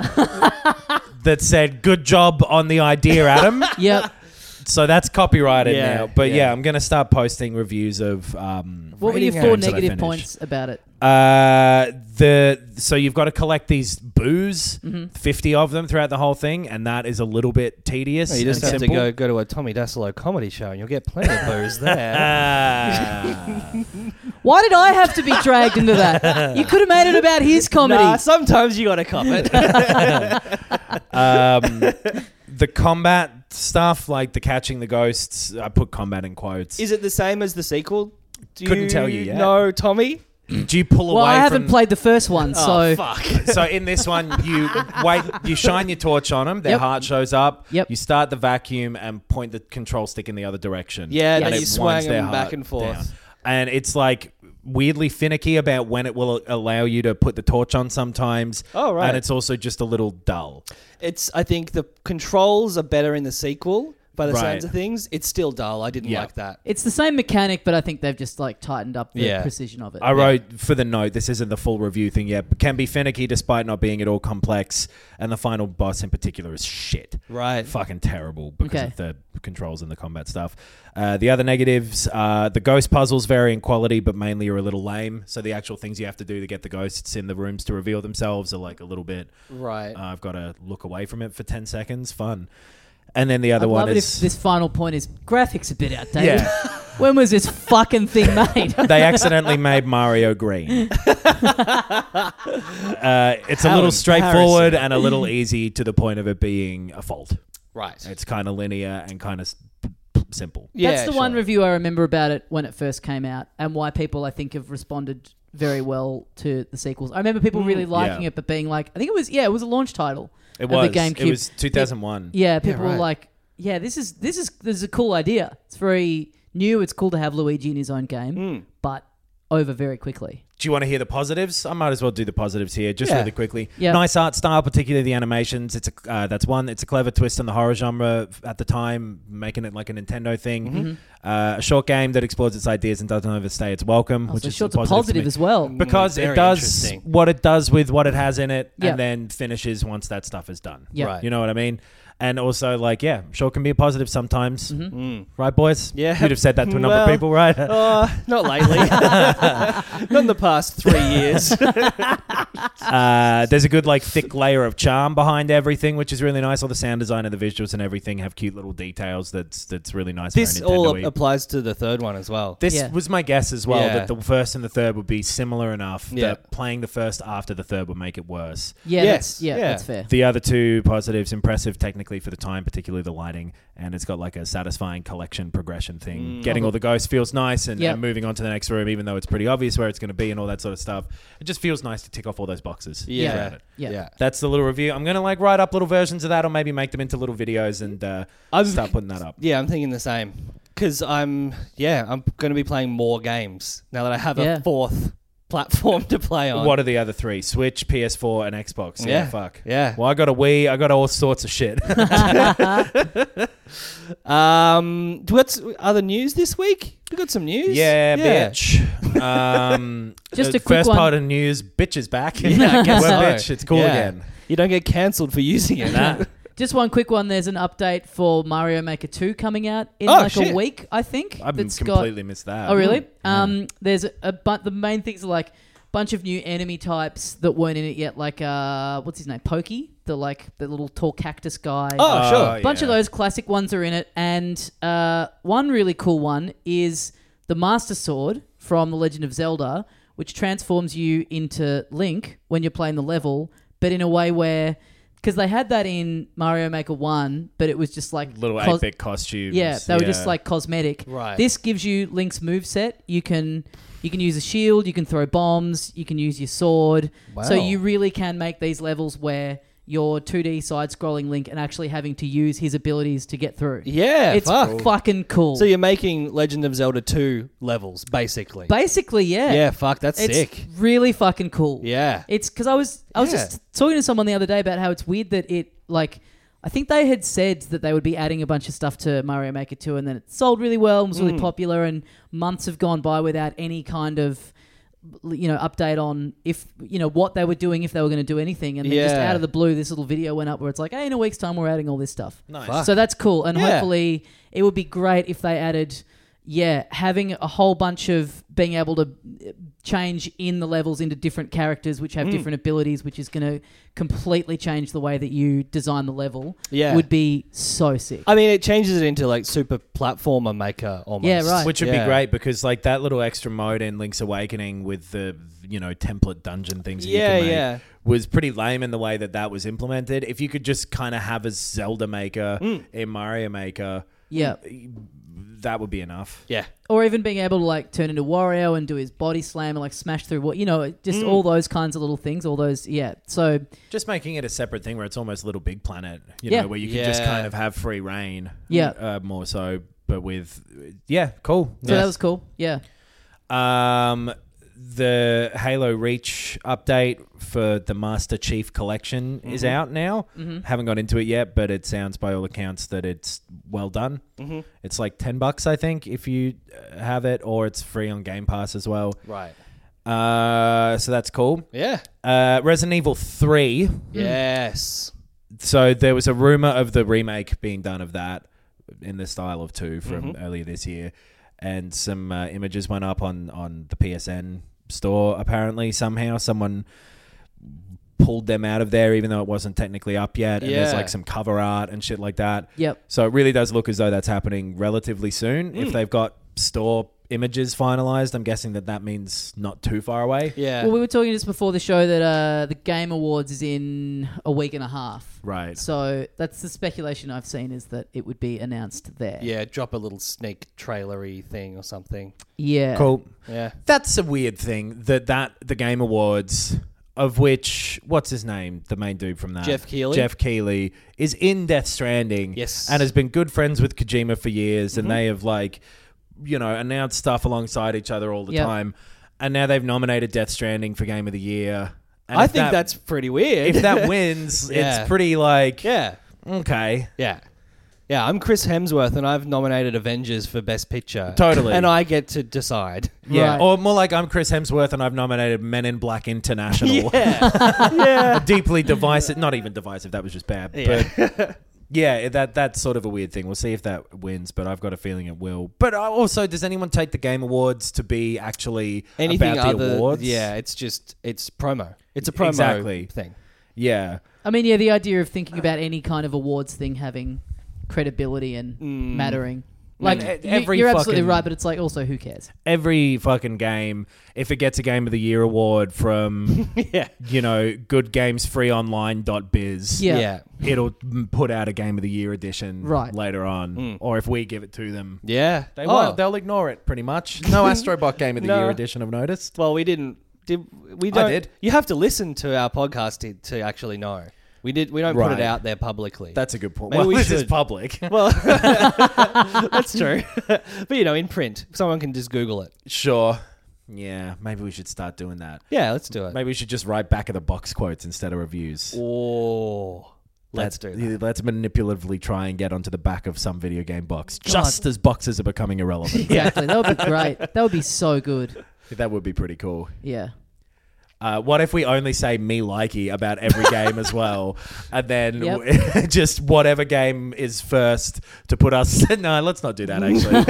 Speaker 4: that said, "Good job on the idea, Adam."
Speaker 2: Yep.
Speaker 4: So that's copyrighted
Speaker 5: Yeah,
Speaker 4: now. But yeah.
Speaker 5: yeah.
Speaker 4: I'm going to start posting reviews of. Um,
Speaker 2: What were your
Speaker 4: rating
Speaker 2: four
Speaker 4: games that I
Speaker 2: negative
Speaker 4: finished.
Speaker 2: points about it?
Speaker 4: Uh, the so you've got to collect these boos,
Speaker 2: Mm-hmm.
Speaker 4: fifty of them throughout the whole thing, and that is a little bit tedious.
Speaker 5: Oh, you just
Speaker 4: and
Speaker 5: have
Speaker 4: simple.
Speaker 5: to go go to a Tommy Dassolo comedy show and you'll get plenty of booze there.
Speaker 4: Ah.
Speaker 2: Why did I have to be dragged into that? You could have made it about his comedy.
Speaker 5: Nah, sometimes you got to cop it.
Speaker 4: um, the combat stuff, like the catching the ghosts, I put combat in quotes.
Speaker 5: Is it the same as the sequel? Do
Speaker 4: Couldn't tell you yet.
Speaker 5: No, Tommy.
Speaker 4: Do you pull
Speaker 2: well,
Speaker 4: away
Speaker 2: I haven't
Speaker 4: from...
Speaker 2: played the first one, so
Speaker 5: Oh fuck.
Speaker 4: So in this one, you wait, you shine your torch on them. Their
Speaker 2: Yep.
Speaker 4: heart shows up.
Speaker 2: Yep.
Speaker 4: You start the vacuum and point the control stick in the other direction.
Speaker 5: Yeah,
Speaker 2: and
Speaker 5: then
Speaker 2: it
Speaker 5: you
Speaker 4: winds
Speaker 5: swang
Speaker 4: their
Speaker 5: them back
Speaker 4: heart
Speaker 5: and forth.
Speaker 4: down. And it's like weirdly finicky about when it will allow you to put the torch on sometimes.
Speaker 5: Oh, right.
Speaker 4: And it's also just a little dull.
Speaker 5: It's. I think the controls are better in the sequel, by the
Speaker 4: Right.
Speaker 5: sounds of things. It's still dull. I didn't
Speaker 4: Yeah.
Speaker 5: like that.
Speaker 2: It's the same mechanic, but I think they've just like tightened up the
Speaker 5: Yeah.
Speaker 2: precision of it.
Speaker 4: I wrote for the note, this isn't the full review thing yet, but can be finicky despite not being at all complex, and the final boss in particular is shit.
Speaker 5: Right.
Speaker 4: Fucking terrible because
Speaker 2: Okay.
Speaker 4: of the controls and the combat stuff. Uh, the other negatives, uh, the ghost puzzles vary in quality, but mainly are a little lame. So the actual things you have to do to get the ghosts in the rooms to reveal themselves are like a little bit,
Speaker 5: Right.
Speaker 4: uh, I've got to look away from it for ten seconds. Fun. And then the other
Speaker 2: I'd
Speaker 4: one
Speaker 2: love it
Speaker 4: is...
Speaker 2: if this final point is graphics a bit outdated.
Speaker 4: Yeah.
Speaker 2: When was this fucking thing made?
Speaker 4: They accidentally made Mario green. uh, it's a
Speaker 5: How
Speaker 4: little straightforward
Speaker 5: embarrassing.
Speaker 4: and a little easy to the point of it being a fault.
Speaker 5: Right.
Speaker 4: It's kind of linear and kind of s- simple.
Speaker 5: Yeah,
Speaker 2: That's the one
Speaker 5: sure.
Speaker 2: review I remember about it when it first came out, and why people I think have responded very well to the sequels. I remember people really liking
Speaker 4: Yeah.
Speaker 2: it, but being like, I think it was yeah, it was a launch title.
Speaker 4: It
Speaker 2: of
Speaker 4: was.
Speaker 2: the GameCube.
Speaker 4: It was two thousand one.
Speaker 2: Yeah, people were
Speaker 5: right.
Speaker 2: like, yeah, this is this is this is a cool idea. It's very new. It's cool to have Luigi in his own game,
Speaker 5: Mm.
Speaker 2: but over very quickly.
Speaker 4: Do you want to hear the positives? I might as well do the positives here, just
Speaker 5: Yeah.
Speaker 4: really quickly.
Speaker 2: Yeah.
Speaker 4: Nice art style, particularly the animations. It's a uh, that's one. It's a clever twist on the horror genre at the time, making it like a Nintendo thing.
Speaker 2: Mm-hmm.
Speaker 4: Uh, a short game that explores its ideas and doesn't overstay its welcome, which
Speaker 2: Also,
Speaker 4: is
Speaker 2: short's
Speaker 4: a
Speaker 2: a
Speaker 4: positive,
Speaker 2: positive
Speaker 4: to me.
Speaker 2: as well.
Speaker 4: Because
Speaker 5: Very
Speaker 4: it does
Speaker 5: interesting.
Speaker 4: what it does with what it has in it,
Speaker 2: Yeah.
Speaker 4: and then finishes once that stuff is done.
Speaker 2: Yeah.
Speaker 5: Right.
Speaker 4: You know what I mean? And also, like, yeah, sure can be a positive sometimes.
Speaker 5: Mm.
Speaker 4: Right, boys?
Speaker 5: Yeah.
Speaker 4: You'd have said that to a number
Speaker 5: Well,
Speaker 4: of people, right?
Speaker 5: Uh, not lately. Not in the past three years.
Speaker 4: Uh, there's a good, like, thick layer of charm behind everything, which is really nice. All the sound design and the visuals and everything have cute little details that's that's really nice.
Speaker 5: This
Speaker 4: for a
Speaker 5: all
Speaker 4: Nintendo-y.
Speaker 5: applies to the third one as well.
Speaker 4: This
Speaker 2: Yeah.
Speaker 4: was my guess as well,
Speaker 5: Yeah.
Speaker 4: that the first and the third would be similar enough
Speaker 5: Yeah.
Speaker 4: that playing the first after the third would make it worse.
Speaker 2: Yeah,
Speaker 5: Yes,
Speaker 2: that's, yeah,
Speaker 5: yeah.
Speaker 2: that's fair.
Speaker 4: The other two positives, impressive technically for the time, particularly the lighting, and it's got like a satisfying collection progression thing.
Speaker 5: Mm.
Speaker 4: Getting all the ghosts feels nice, and,
Speaker 2: Yep.
Speaker 4: and moving on to the next room, even though it's pretty obvious where it's going to be and all that sort of stuff. It just feels nice to tick off all those boxes.
Speaker 5: Yeah.
Speaker 4: throughout it.
Speaker 2: Yeah.
Speaker 5: Yeah.
Speaker 4: That's the little review. I'm going to like write up little versions of that, or maybe make them into little videos and uh,
Speaker 5: I've-
Speaker 4: start putting that up.
Speaker 5: Yeah, I'm thinking the same. Because I'm, yeah, I'm going to be playing more games now that I have
Speaker 2: Yeah.
Speaker 5: a fourth platform to play on.
Speaker 4: What are the other three? Switch, P S four, and Xbox. Yeah,
Speaker 5: Yeah.
Speaker 4: fuck.
Speaker 5: Yeah.
Speaker 4: Well, I got a Wii. I got all sorts of shit.
Speaker 5: Um, do we got s- other news this week? We got some news.
Speaker 4: yeah, bitch. Um,
Speaker 2: Just
Speaker 4: the
Speaker 2: a quick
Speaker 4: first
Speaker 2: one.
Speaker 4: part of news. Bitch is back.
Speaker 5: Yeah, I guess
Speaker 4: We're
Speaker 5: so.
Speaker 4: bitch. It's cool
Speaker 5: Yeah.
Speaker 4: again.
Speaker 5: You don't get cancelled for using it.
Speaker 4: Nah.
Speaker 2: Just one quick one. There's an update for Mario Maker two coming out in
Speaker 5: Oh,
Speaker 2: like
Speaker 5: shit.
Speaker 2: a week, I think.
Speaker 4: I've
Speaker 2: that's got-
Speaker 4: completely missed that.
Speaker 2: Oh, really?
Speaker 4: Yeah.
Speaker 2: Um, there's a, a but the main things are like bunch of new enemy types that weren't in it yet, like uh, what's his name, Pokey, the like the little tall cactus guy.
Speaker 5: Oh, sure.
Speaker 4: Oh,
Speaker 2: bunch of
Speaker 4: yeah.
Speaker 2: those classic ones are in it, and uh, one really cool one is the Master Sword from The Legend of Zelda, which transforms you into Link when you're playing the level, but in a way where, because they had that in Mario Maker one, but it was just like
Speaker 4: Little
Speaker 2: cos-
Speaker 4: eight-bit costumes.
Speaker 2: yeah, they were just like cosmetic.
Speaker 5: Right.
Speaker 2: This gives you Link's moveset. You can you can use a shield, you can throw bombs, you can use your sword. So
Speaker 5: Wow.
Speaker 2: you really can make these levels where you're two D side-scrolling Link and actually having to use his abilities to get through.
Speaker 5: Yeah,
Speaker 2: It's
Speaker 5: fuck.
Speaker 2: fucking cool.
Speaker 5: So you're making Legend of Zelda two levels, basically.
Speaker 2: Basically, yeah.
Speaker 5: Yeah, fuck, that's
Speaker 2: it's
Speaker 5: sick.
Speaker 2: really fucking cool.
Speaker 5: Yeah.
Speaker 2: It's because I was I was
Speaker 5: Yeah.
Speaker 2: just talking to someone the other day about how it's weird that it like I think they had said that they would be adding a bunch of stuff to Mario Maker two, and then it sold really well and was really
Speaker 5: Mm.
Speaker 2: popular, and months have gone by without any kind of you know update on if you know what they were doing, if they were going to do anything, and then just
Speaker 5: Yeah.
Speaker 2: out of the blue this little video went up where it's like, hey, in a week's time we're adding all this stuff.
Speaker 4: Nice.
Speaker 5: Fuck.
Speaker 2: So that's cool, and
Speaker 5: Yeah.
Speaker 2: hopefully it would be great if they added, yeah, having a whole bunch of being able to uh, change in the levels into different characters which have
Speaker 5: Mm.
Speaker 2: different abilities, which is going to completely change the way that you design the level.
Speaker 5: Yeah.
Speaker 2: would be so sick.
Speaker 5: I mean, it changes it into like super platformer maker almost.
Speaker 2: Yeah, right.
Speaker 4: Which would
Speaker 5: Yeah.
Speaker 4: be great because like that little extra mode in Link's Awakening with the you know template dungeon things that
Speaker 5: Yeah,
Speaker 4: you can make
Speaker 5: yeah.
Speaker 4: was pretty lame in the way that that was implemented. If you could just kind of have a Zelda Maker
Speaker 5: Mm.
Speaker 4: in Mario Maker,
Speaker 2: Yeah,
Speaker 4: that would be enough.
Speaker 5: Yeah.
Speaker 2: or even being able to like turn into Wario and do his body slam and like smash through what you know, just
Speaker 5: Mm.
Speaker 2: all those kinds of little things. All those, yeah. So
Speaker 4: Just making it a separate thing where it's almost Little Big Planet, you
Speaker 2: Yeah.
Speaker 4: know, where you can just
Speaker 5: Yeah.
Speaker 4: kind of have free reign.
Speaker 2: Yeah.
Speaker 4: uh, more so, but with yeah, cool.
Speaker 2: so
Speaker 5: Yes.
Speaker 2: that was cool. Yeah.
Speaker 4: Um, the Halo Reach update for the Master Chief Collection mm-hmm. is out now. Mm-hmm. Haven't got into it yet, but it sounds by all accounts that it's well done. Mm-hmm. It's like ten bucks, I think, if you have it, or it's free on Game Pass as well.
Speaker 5: Right.
Speaker 4: Uh, so that's cool.
Speaker 5: Yeah.
Speaker 4: Uh, Resident Evil three.
Speaker 5: Yes.
Speaker 4: So there was a rumor of the remake being done of that in the style of two from
Speaker 5: Mm-hmm.
Speaker 4: earlier this year. And some uh, images went up on, on the P S N store, apparently, somehow. Someone pulled them out of there, even though it wasn't technically up yet. And there's
Speaker 5: Yeah.
Speaker 4: like some cover art and shit like that.
Speaker 2: Yep.
Speaker 4: So it really does look as though that's happening relatively soon.
Speaker 5: Mm.
Speaker 4: If they've got store images finalized, I'm guessing that that means not too far away.
Speaker 5: Yeah.
Speaker 2: Well, we were talking just before the show that uh, the Game Awards is in a week and a half.
Speaker 4: Right.
Speaker 2: So that's the speculation I've seen, is that it would be announced there.
Speaker 5: yeah, drop a little sneak trailery thing or something.
Speaker 2: Yeah.
Speaker 4: Cool.
Speaker 5: Yeah.
Speaker 4: That's a weird thing that that the Game Awards, of which what's his name, the main dude from that,
Speaker 5: Jeff Keighley?
Speaker 4: Jeff Keighley is in Death Stranding,
Speaker 5: Yes.
Speaker 4: and has been good friends with Kojima for years, and they have like, you know, announced stuff alongside each other all the
Speaker 2: Yep.
Speaker 4: time, and now they've nominated Death Stranding for Game of the Year. And
Speaker 5: I
Speaker 4: if
Speaker 5: think
Speaker 4: that-
Speaker 5: that's pretty weird.
Speaker 4: if that wins,
Speaker 5: Yeah.
Speaker 4: it's pretty like
Speaker 5: yeah.
Speaker 4: okay.
Speaker 5: Yeah. Yeah, I'm Chris Hemsworth and I've nominated Avengers for Best Picture.
Speaker 4: Totally.
Speaker 5: And I get to decide.
Speaker 4: Yeah,
Speaker 2: Right.
Speaker 4: or more like I'm Chris Hemsworth and I've nominated Men in Black International.
Speaker 5: Yeah. yeah.
Speaker 4: Deeply divisive, not even divisive, that was just bad.
Speaker 5: Yeah.
Speaker 4: But yeah, that that's sort of a weird thing. We'll see if that wins, but I've got a feeling it will. But also, does anyone take the Game Awards to be actually
Speaker 5: Anything
Speaker 4: about
Speaker 5: other
Speaker 4: the awards?
Speaker 5: Yeah, it's just it's promo. It's a promo
Speaker 4: Exactly.
Speaker 5: thing.
Speaker 4: Yeah.
Speaker 2: I mean, yeah, the idea of thinking about any kind of awards thing having credibility and
Speaker 5: Mm.
Speaker 2: mattering. Like,
Speaker 4: And
Speaker 2: you-
Speaker 4: every
Speaker 2: you're absolutely
Speaker 4: fucking-
Speaker 2: right, but it's like, also, who cares?
Speaker 4: Every fucking game, if it gets a Game of the Year award from,
Speaker 5: Yeah.
Speaker 4: you know, good games free online dot biz,
Speaker 2: Yeah.
Speaker 5: Yeah.
Speaker 4: it'll m- put out a Game of the Year edition
Speaker 2: Right.
Speaker 4: later on.
Speaker 5: Mm.
Speaker 4: Or if we give it to them,
Speaker 5: Yeah.
Speaker 4: they
Speaker 5: Oh.
Speaker 4: won't, they'll ignore it pretty much. No Astrobot Game of the
Speaker 5: No.
Speaker 4: Year edition, I've noticed.
Speaker 5: Well, we didn't. Did we? Don't,
Speaker 4: did.
Speaker 5: You have to listen to our podcast to, to actually know. We did. We don't put
Speaker 4: Right.
Speaker 5: it out there publicly.
Speaker 4: That's a good point.
Speaker 5: Maybe
Speaker 4: Well,
Speaker 5: we
Speaker 4: this is
Speaker 5: should.
Speaker 4: public.
Speaker 5: well, that's true. But you know, in print, someone can just Google it.
Speaker 4: Sure. Yeah, maybe we should start doing that.
Speaker 5: Yeah, let's do it.
Speaker 4: Maybe we should just write back of the box quotes instead of reviews.
Speaker 5: Oh, let's do that.
Speaker 4: Let's manipulatively try and get onto the back of some video game box, just as boxes are becoming irrelevant.
Speaker 2: Exactly. That would be great. That would be so good.
Speaker 4: That would be pretty cool.
Speaker 2: Yeah.
Speaker 4: Uh, what if we only say me likey about every game as well, and then
Speaker 2: Yep.
Speaker 4: w- just whatever game is first to put us? No, let's not do that.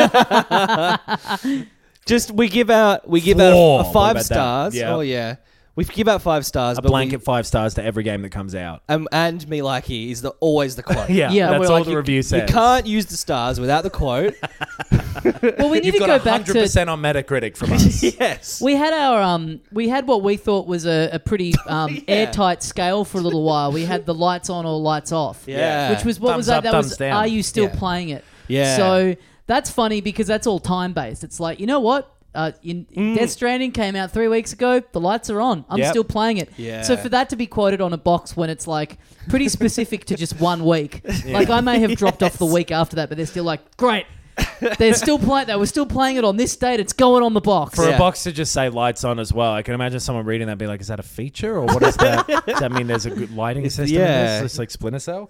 Speaker 4: Actually,
Speaker 5: Just we give out we give
Speaker 4: Four.
Speaker 5: out a
Speaker 4: What
Speaker 5: five
Speaker 4: about that?
Speaker 5: stars.
Speaker 4: Yeah.
Speaker 5: Oh yeah, we give out five stars.
Speaker 4: a
Speaker 5: but
Speaker 4: blanket
Speaker 5: we,
Speaker 4: five stars to every game that comes out.
Speaker 5: um, and me like he is the always the quote.
Speaker 4: Yeah,
Speaker 2: Yeah.
Speaker 4: that's
Speaker 5: We're
Speaker 4: all
Speaker 5: like,
Speaker 4: the
Speaker 5: you,
Speaker 4: review says.
Speaker 5: You can't use the stars without the quote.
Speaker 2: Well, we need
Speaker 4: You've
Speaker 2: to
Speaker 4: got
Speaker 2: go
Speaker 4: one
Speaker 2: back
Speaker 4: hundred
Speaker 2: to.
Speaker 4: percent on Metacritic from us.
Speaker 5: Yes.
Speaker 2: We had our um, we had what we thought was a, a pretty um,
Speaker 5: Yeah.
Speaker 2: airtight scale for a little while. We had the lights on or lights off.
Speaker 5: Yeah.
Speaker 2: Which was what
Speaker 4: Thumbs
Speaker 2: was that?
Speaker 4: up,
Speaker 2: That was.
Speaker 4: thumbs down.
Speaker 2: Are you still
Speaker 5: Yeah.
Speaker 2: playing it?
Speaker 5: Yeah.
Speaker 2: So that's funny because that's all time based. It's like, you know what? Uh, in Death Stranding came out three weeks ago. The lights are on. I'm
Speaker 4: Yep.
Speaker 2: still playing it.
Speaker 5: Yeah.
Speaker 2: So for that to be quoted on a box when it's like pretty specific to just one week, like I may have dropped off the week after that, but they're still like, great. They're still playing. They were still playing it on this date. It's going on the box.
Speaker 4: For
Speaker 5: Yeah.
Speaker 4: a box to just say lights on as well, I can imagine someone reading that and be like, is that a feature or what is that? Does that mean there's a good lighting system in
Speaker 5: yeah.
Speaker 4: this? It's like Splinter Cell?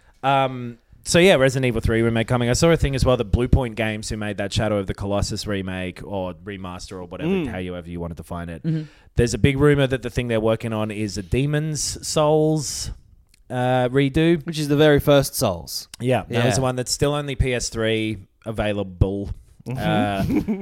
Speaker 4: Um, so yeah, Resident Evil three remake coming. I saw a thing as well that Bluepoint Games, who made that Shadow of the Colossus remake or remaster or whatever,
Speaker 5: Mm.
Speaker 4: however you want to define it.
Speaker 2: Mm-hmm.
Speaker 4: There's a big rumor that the thing they're working on is a Demon's Souls uh, redo.
Speaker 5: Which is the very first Souls.
Speaker 4: Yeah, that
Speaker 5: Yeah.
Speaker 4: was the one that's still only P S three available uh,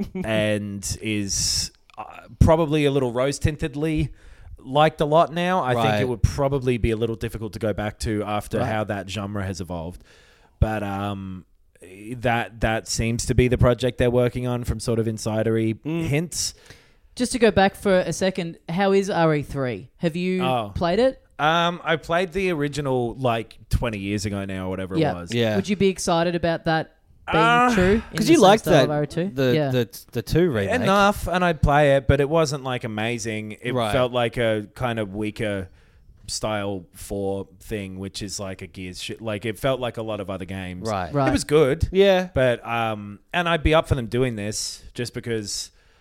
Speaker 4: and is uh, probably a little rose tintedly liked a lot now. I think
Speaker 5: Right.
Speaker 4: it would probably be a little difficult to go back to after
Speaker 5: Right.
Speaker 4: how that genre has evolved. But um, that that seems to be the project they're working on from sort of insidery
Speaker 5: Mm.
Speaker 4: hints.
Speaker 2: Just to go back for a second, how is R E three? Have you
Speaker 4: Oh.
Speaker 2: played it?
Speaker 4: Um, I played the original like twenty years ago now or whatever
Speaker 2: Yeah.
Speaker 4: it was.
Speaker 5: Yeah.
Speaker 2: Would you be excited about that being
Speaker 4: Uh,
Speaker 2: true?
Speaker 5: Because you liked that
Speaker 2: R E two?
Speaker 5: the,
Speaker 2: yeah.
Speaker 5: the the two remake.
Speaker 4: Enough, and I'd play it, but it wasn't like amazing. It
Speaker 5: Right.
Speaker 4: felt like a kind of weaker style four thing, which is like a Gears shit. Like it felt like a lot of other games.
Speaker 5: Right.
Speaker 2: Right.
Speaker 4: It was good,
Speaker 5: Yeah.
Speaker 4: but um, and I'd be up for them doing this just because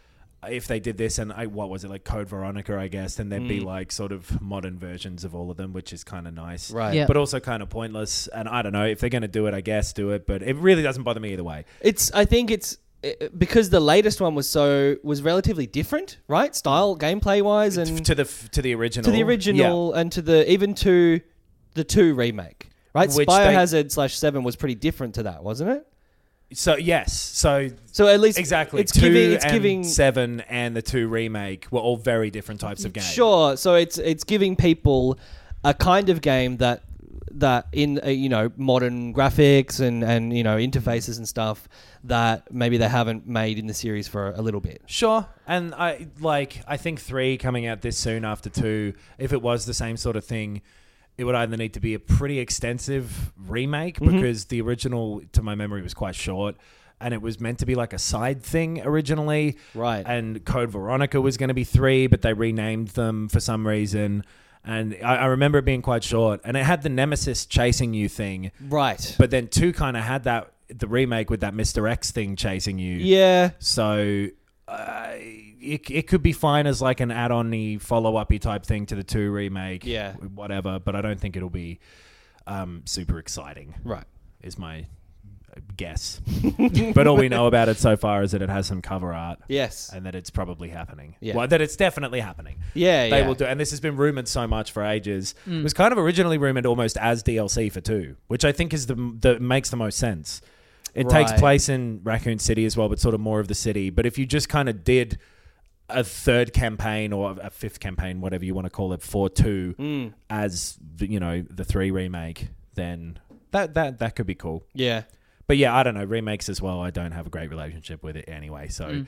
Speaker 4: if they did this and I, what was it, like Code Veronica, I guess, then there'd be
Speaker 5: Mm.
Speaker 4: like sort of modern versions of all of them, which is kind of nice.
Speaker 5: Right.
Speaker 2: Yeah.
Speaker 4: But also kind of pointless. And I don't know, if they're going to do it, I guess do it. But it really doesn't bother me either way.
Speaker 5: It's. I think it's uh, because the latest one was so was relatively different, right? Style, gameplay wise, and
Speaker 4: to the f- to the original.
Speaker 5: to the original, and to the even to the two remake, right?
Speaker 4: Which they-
Speaker 5: Biohazard slash seven was pretty different to that, wasn't it?
Speaker 4: So yes, so
Speaker 5: So at least
Speaker 4: exactly,
Speaker 5: it's
Speaker 4: two
Speaker 5: giving. It's
Speaker 4: and
Speaker 5: giving.
Speaker 4: seven and the two remake were all very different types of games.
Speaker 5: Sure. So it's it's giving people a kind of game that that in uh, you know modern graphics and and you know interfaces and stuff that maybe they haven't made in the series for a little bit.
Speaker 4: Sure, and I like I think three coming out this soon after two. If it was the same sort of thing, it would either need to be a pretty extensive remake
Speaker 5: Mm-hmm.
Speaker 4: because the original, to my memory, was quite short. And it was meant to be like a side thing originally.
Speaker 5: Right.
Speaker 4: And Code Veronica was going to be three, but they renamed them for some reason. And I, I remember it being quite short. And it had the Nemesis chasing you thing.
Speaker 5: Right.
Speaker 4: But then two kind of had that, the remake with that Mister X thing chasing you.
Speaker 5: Yeah.
Speaker 4: So uh, it, it could be fine as like an add-on-y, follow-up-y type thing to the two remake.
Speaker 5: Yeah.
Speaker 4: Whatever. But I don't think it'll be um, super exciting,
Speaker 5: Right.
Speaker 4: is my guess. But all we know about it so far is that it has some cover art.
Speaker 5: Yes.
Speaker 4: And that it's probably happening.
Speaker 5: Yeah.
Speaker 4: Well, that it's definitely happening.
Speaker 5: Yeah.
Speaker 4: They
Speaker 5: yeah.
Speaker 4: will do, and this has been rumored so much for ages. It was kind of originally rumored almost as D L C for two, which I think is the the makes the most sense. It takes
Speaker 5: Right.
Speaker 4: place in Raccoon City as well, but sort of more of the city. But if you just kind of did a third campaign or a fifth campaign, whatever you want to call it, for two
Speaker 5: Mm.
Speaker 4: as the, you know the three remake, then that that that could be cool.
Speaker 5: Yeah.
Speaker 4: But yeah, I don't know, remakes as well. I don't have a great relationship with it anyway, so.
Speaker 2: Mm.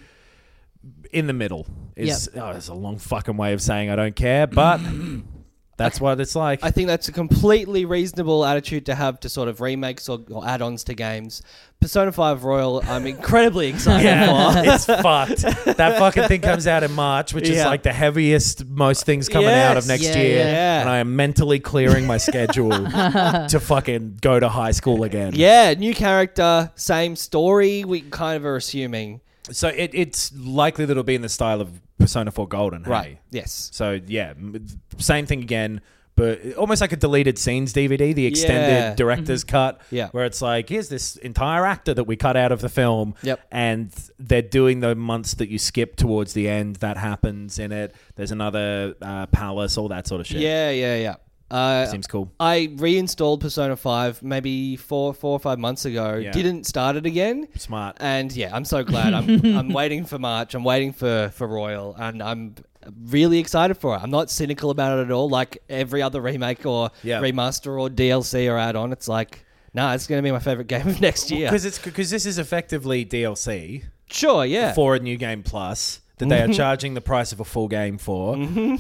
Speaker 4: In the middle is oh, it's a long fucking way of saying I don't care, but that's what it's like.
Speaker 5: I think that's a completely reasonable attitude to have to sort of remakes or, or add-ons to games. Persona five Royal, I'm incredibly excited
Speaker 4: yeah,
Speaker 5: for.
Speaker 4: it's fucked. That fucking thing comes out in March, which is
Speaker 5: Yeah.
Speaker 4: like the heaviest most things coming out of
Speaker 5: Yes.
Speaker 4: next
Speaker 2: Yeah,
Speaker 4: year,
Speaker 5: yeah.
Speaker 4: and I am mentally clearing my schedule to fucking go to high school again.
Speaker 5: Yeah, new character, same story. We kind of are assuming.
Speaker 4: So it, it's likely that it'll be in the style of Persona four Golden, hey?
Speaker 5: Right. Yes.
Speaker 4: So yeah, m- same thing again, but almost like a deleted scenes D V D, the extended
Speaker 5: Yeah.
Speaker 4: director's cut,
Speaker 5: Yeah.
Speaker 4: where it's like, here's this entire actor that we cut out of the film,
Speaker 5: Yep.
Speaker 4: and they're doing the months that you skip towards the end. That happens in it. There's another uh, palace, all that sort of shit.
Speaker 5: Yeah, yeah, yeah. Uh,
Speaker 4: Seems cool.
Speaker 5: I reinstalled Persona five maybe four, four or five months ago.
Speaker 4: Yeah.
Speaker 5: Didn't start it again.
Speaker 4: Smart.
Speaker 5: And yeah, I'm so glad. I'm I'm waiting for March. I'm waiting for, for Royal, and I'm really excited for it. I'm not cynical about it at all. Like every other remake or
Speaker 4: Yeah.
Speaker 5: remaster or D L C or add-on, it's like, nah, it's going to be my favorite game of next year.
Speaker 4: Because it's because this is effectively D L C
Speaker 5: Sure, yeah.
Speaker 4: for a new game plus that they are charging the price of a full game for.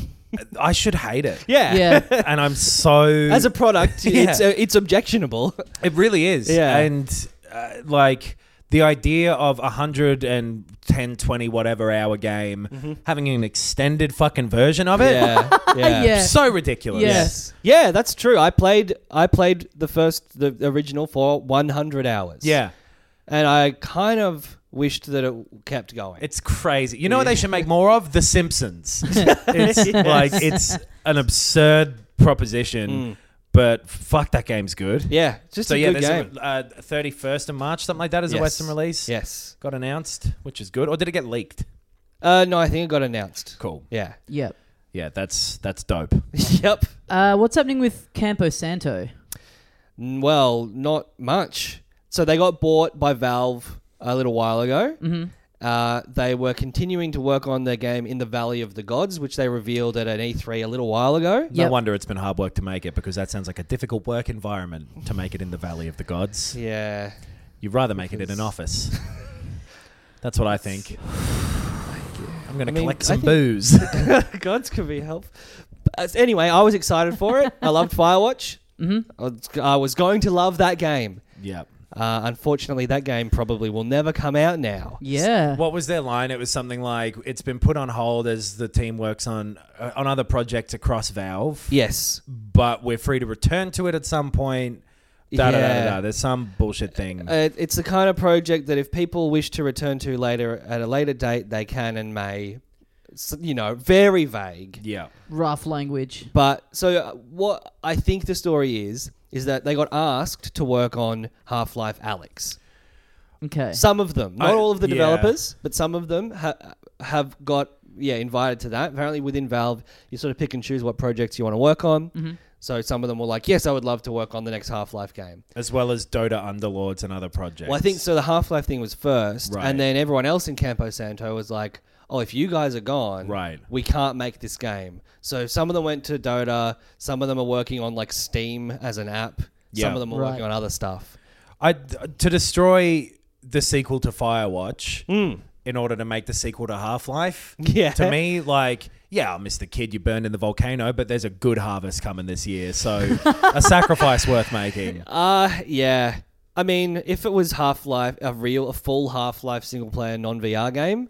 Speaker 4: I should hate it.
Speaker 5: yeah.
Speaker 2: Yeah.
Speaker 4: And I'm so
Speaker 5: As a product,
Speaker 4: Yeah.
Speaker 5: it's uh, it's objectionable.
Speaker 4: It really is.
Speaker 5: Yeah.
Speaker 4: And uh, like the idea of a one hundred ten, twenty, whatever hour game having an extended fucking version of it.
Speaker 5: yeah, yeah.
Speaker 2: Yeah.
Speaker 4: So ridiculous.
Speaker 2: Yes.
Speaker 5: Yeah, that's true. I played I played the first the original for one hundred hours.
Speaker 4: Yeah.
Speaker 5: And I kind of wished that it kept going.
Speaker 4: It's crazy. You know what they should make more of? The Simpsons. It's like it's an absurd proposition, but fuck, that game's good.
Speaker 5: yeah, it's just
Speaker 4: So
Speaker 5: a
Speaker 4: yeah,
Speaker 5: good
Speaker 4: there's
Speaker 5: game.
Speaker 4: a uh, thirty-first of March, something like that, is a
Speaker 5: Yes.
Speaker 4: Western release.
Speaker 5: Yes.
Speaker 4: Got announced, which is good. Or did it get leaked?
Speaker 5: Uh, no, I think it got announced.
Speaker 4: Cool.
Speaker 5: Yeah.
Speaker 2: Yep.
Speaker 4: Yeah, that's that's dope.
Speaker 5: Yep.
Speaker 2: Uh, what's happening with Campo Santo?
Speaker 5: N- Well, not much. So they got bought by Valve a little while ago.
Speaker 2: Mm-hmm.
Speaker 5: Uh, they were continuing to work on their game In the Valley of the Gods, which they revealed at an E three a little while ago.
Speaker 4: No
Speaker 2: Yep.
Speaker 4: wonder it's been hard work to make it, because that sounds like a difficult work environment to make it in the Valley of the Gods.
Speaker 5: Yeah.
Speaker 4: You'd rather make it in an office. That's what I think. I'm going to
Speaker 5: I mean,
Speaker 4: collect
Speaker 5: I
Speaker 4: some
Speaker 5: think-
Speaker 4: booze.
Speaker 5: Gods could be help. Uh, anyway, I was excited for it. I loved Firewatch.
Speaker 2: Mm-hmm.
Speaker 5: I was, I was going to love that game.
Speaker 4: Yeah.
Speaker 5: Uh, unfortunately, that game probably will never come out now.
Speaker 2: Yeah.
Speaker 4: What was their line? It was something like, it's been put on hold as the team works on uh, on other projects across Valve,
Speaker 5: Yes.
Speaker 4: but we're free to return to it at some point. Da, da, da,
Speaker 5: Yeah.
Speaker 4: da, da. There's some bullshit thing.
Speaker 5: Uh, it's the kind of project that if people wish to return to later at a later date, they can and may. S- You know, very vague.
Speaker 4: yeah.
Speaker 2: Rough language.
Speaker 5: But so uh, what I think the story is is that they got asked to work on Half-Life Alyx.
Speaker 2: Okay.
Speaker 5: Some of them, not
Speaker 4: I-
Speaker 5: all of the
Speaker 4: yeah.
Speaker 5: developers, but some of them ha- have got yeah invited to that. Apparently, within Valve, you sort of pick and choose what projects you want to work on.
Speaker 2: Mm-hmm.
Speaker 5: So some of them were like, "Yes, I would love to work on the next Half-Life game."
Speaker 4: As well as Dota Underlords and other projects.
Speaker 5: Well, I think so. The Half-Life thing was first,
Speaker 4: Right.
Speaker 5: and then everyone else in Campo Santo was like, "Oh, if you guys are gone,
Speaker 4: Right.
Speaker 5: we can't make this game." So some of them went to Dota. Some of them are working on like Steam as an app.
Speaker 4: Yeah.
Speaker 5: Some of them are
Speaker 2: Right.
Speaker 5: working on other stuff.
Speaker 4: I to destroy the sequel to Firewatch in order to make the sequel to Half-Life.
Speaker 5: Yeah.
Speaker 4: To me, like, yeah, I'll miss the kid you burned in the volcano, but there's a good harvest coming this year, so a sacrifice worth making.
Speaker 5: Uh, yeah. I mean, if it was Half-Life, a real, a full Half-Life single-player non-V R game,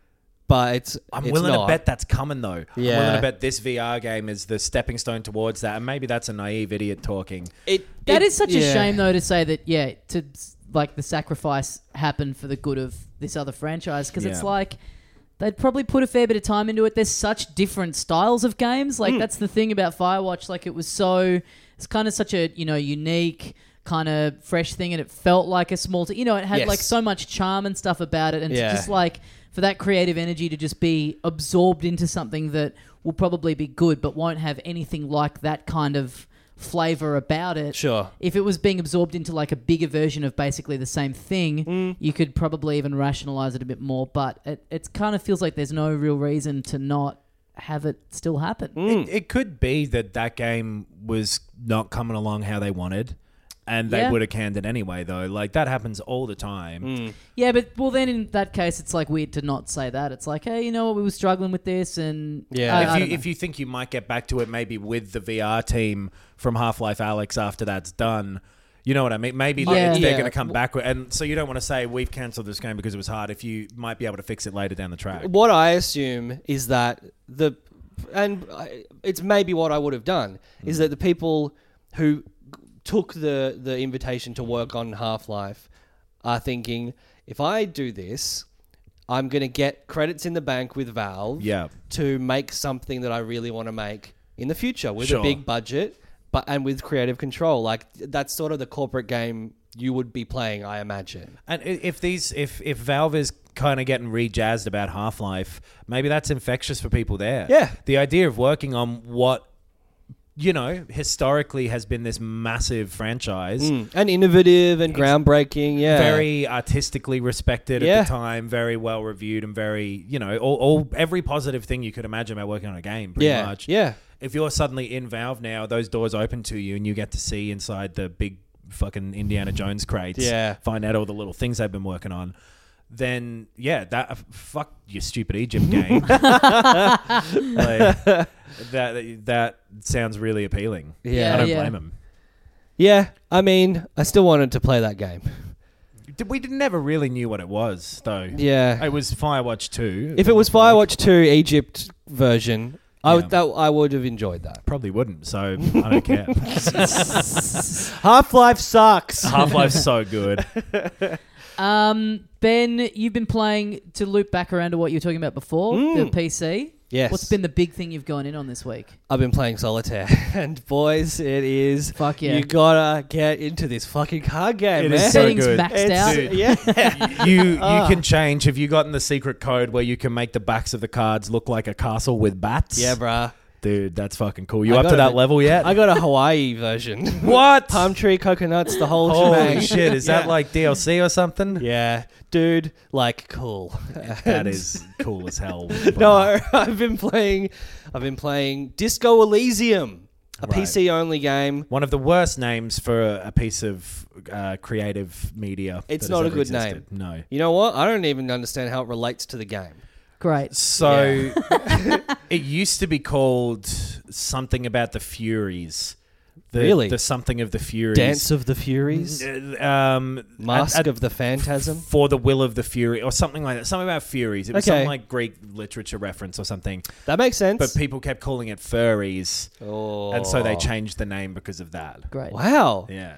Speaker 5: but it's
Speaker 4: I'm
Speaker 5: it's
Speaker 4: willing
Speaker 5: not.
Speaker 4: to bet that's coming though. I'm
Speaker 5: Yeah.
Speaker 4: willing to bet this V R game is the stepping stone towards that, and maybe that's a naive idiot talking.
Speaker 5: It,
Speaker 2: That
Speaker 5: it-
Speaker 2: is such a
Speaker 5: yeah.
Speaker 2: shame, though, to say that, yeah, to like the sacrifice happened for the good of this other franchise, because it's
Speaker 4: Yeah.
Speaker 2: like they'd probably put a fair bit of time into it. There's such different styles of games. Like, that's the thing about Firewatch. Like, it was so, it's kind of such a, you know, unique, kind of fresh thing, and it felt like a small, t- you know, it had
Speaker 5: Yes.
Speaker 2: like so much charm and stuff about it, and
Speaker 5: Yeah.
Speaker 2: to just like, for that creative energy to just be absorbed into something that will probably be good, but won't have anything like that kind of flavor about it.
Speaker 5: Sure.
Speaker 2: If it was being absorbed into like a bigger version of basically the same thing,
Speaker 5: Mm.
Speaker 2: you could probably even rationalize it a bit more. But it, it kind of feels like there's no real reason to not have it still happen.
Speaker 4: It, it could be that that game was not coming along how they wanted, and they
Speaker 2: Yeah.
Speaker 4: would have canned it anyway, though. Like, that happens all the time.
Speaker 2: Yeah, but well, then in that case, it's like weird to not say that. It's like, hey, you know what, we were struggling with this, and
Speaker 5: Yeah.
Speaker 2: I-
Speaker 4: If
Speaker 2: I
Speaker 4: you
Speaker 2: don't know.
Speaker 4: if you think you might get back to it, maybe with the V R team from Half-Life Alyx after that's done, you know what I mean? Maybe
Speaker 2: Yeah.
Speaker 4: they're, they're
Speaker 5: Yeah.
Speaker 4: going to come back with, and so you don't want to say we've cancelled this game because it was hard. If you might be able to fix it later down the track.
Speaker 5: What I assume is that the, and I- it's maybe what I would have done, is that the people who took the, the invitation to work on Half-Life are thinking, if I do this, I'm going to get credits in the bank with Valve
Speaker 4: Yeah.
Speaker 5: to make something that I really want to make in the future with
Speaker 4: Sure.
Speaker 5: a big budget, but and with creative control. Like, that's sort of the corporate game you would be playing, I imagine.
Speaker 4: And i- if these, if if Valve is kind of getting re-jazzed about Half-Life, maybe that's infectious for people there.
Speaker 5: Yeah.
Speaker 4: The idea of working on what, you know, historically has been this massive franchise.
Speaker 5: And innovative and groundbreaking, yeah.
Speaker 4: Very artistically respected
Speaker 5: Yeah.
Speaker 4: at the time, very well reviewed, and very, you know, all, all every positive thing you could imagine about working on a game, pretty
Speaker 5: yeah,
Speaker 4: much.
Speaker 5: yeah.
Speaker 4: If you're suddenly in Valve now, those doors open to you, and you get to see inside the big fucking Indiana Jones crates.
Speaker 5: Yeah.
Speaker 4: Find out all the little things they've been working on. Then yeah, that uh, fuck your stupid Egypt game. Like, that that sounds really appealing.
Speaker 5: Yeah.
Speaker 4: I don't
Speaker 2: yeah.
Speaker 4: blame him.
Speaker 5: Yeah, I mean, I still wanted to play that game.
Speaker 4: We didn't never really knew what it was, though.
Speaker 5: Yeah.
Speaker 4: It was Firewatch two.
Speaker 5: If it was Firewatch two Egypt version, I would
Speaker 4: Yeah.
Speaker 5: that I would have enjoyed that.
Speaker 4: Probably wouldn't, so I don't care.
Speaker 5: Half-Life sucks.
Speaker 4: Half-Life's so good.
Speaker 2: Um, Ben, you've been playing, to loop back around to what you were talking about before, the P C.
Speaker 5: Yes.
Speaker 2: What's been the big thing you've gone in on this week?
Speaker 5: I've been playing Solitaire, and boys, it is.
Speaker 2: Fuck yeah.
Speaker 5: You gotta get into this fucking card game,
Speaker 4: It
Speaker 5: man.
Speaker 4: is so
Speaker 2: Settings
Speaker 4: good.
Speaker 2: maxed
Speaker 5: It's-
Speaker 2: out.
Speaker 4: Dude.
Speaker 5: Yeah.
Speaker 4: You you
Speaker 5: Ah.
Speaker 4: can change. Have you gotten the secret code where you can make the backs of the cards look like a castle with bats?
Speaker 5: Yeah, bruh.
Speaker 4: Dude, that's fucking cool. You
Speaker 5: I
Speaker 4: up
Speaker 5: got
Speaker 4: to
Speaker 5: a
Speaker 4: that
Speaker 5: bit-
Speaker 4: level yet?
Speaker 5: I got a Hawaii version.
Speaker 4: what?
Speaker 5: Palm tree, coconuts, the whole
Speaker 4: Holy
Speaker 5: shebang.
Speaker 4: shit! Is that
Speaker 5: Yeah.
Speaker 4: like D L C or something?
Speaker 5: Yeah, dude, like cool.
Speaker 4: That is cool as hell.
Speaker 5: No, I, I've been playing. I've been playing Disco Elysium, a
Speaker 4: Right.
Speaker 5: P C only game.
Speaker 4: One of the worst names for a, a piece of uh, creative media.
Speaker 5: It's
Speaker 4: that
Speaker 5: not
Speaker 4: has
Speaker 5: a
Speaker 4: ever
Speaker 5: good
Speaker 4: existed.
Speaker 5: name.
Speaker 4: No.
Speaker 5: You know what? I don't even understand how it relates to the game.
Speaker 2: Great.
Speaker 4: So it used to be called something about the Furies. The,
Speaker 5: Really?
Speaker 4: The something of the Furies.
Speaker 5: Dance of the Furies,
Speaker 4: Uh, um,
Speaker 5: Mask
Speaker 4: at- at-
Speaker 5: of the Phantasm.
Speaker 4: For the Will of the Fury, or something like that. Something about Furies. It was
Speaker 5: Okay.
Speaker 4: something like Greek literature reference or something.
Speaker 5: That makes sense.
Speaker 4: But people kept calling it furries,
Speaker 5: oh.
Speaker 4: and so they changed the name because of that.
Speaker 2: Great.
Speaker 5: Wow.
Speaker 4: Yeah.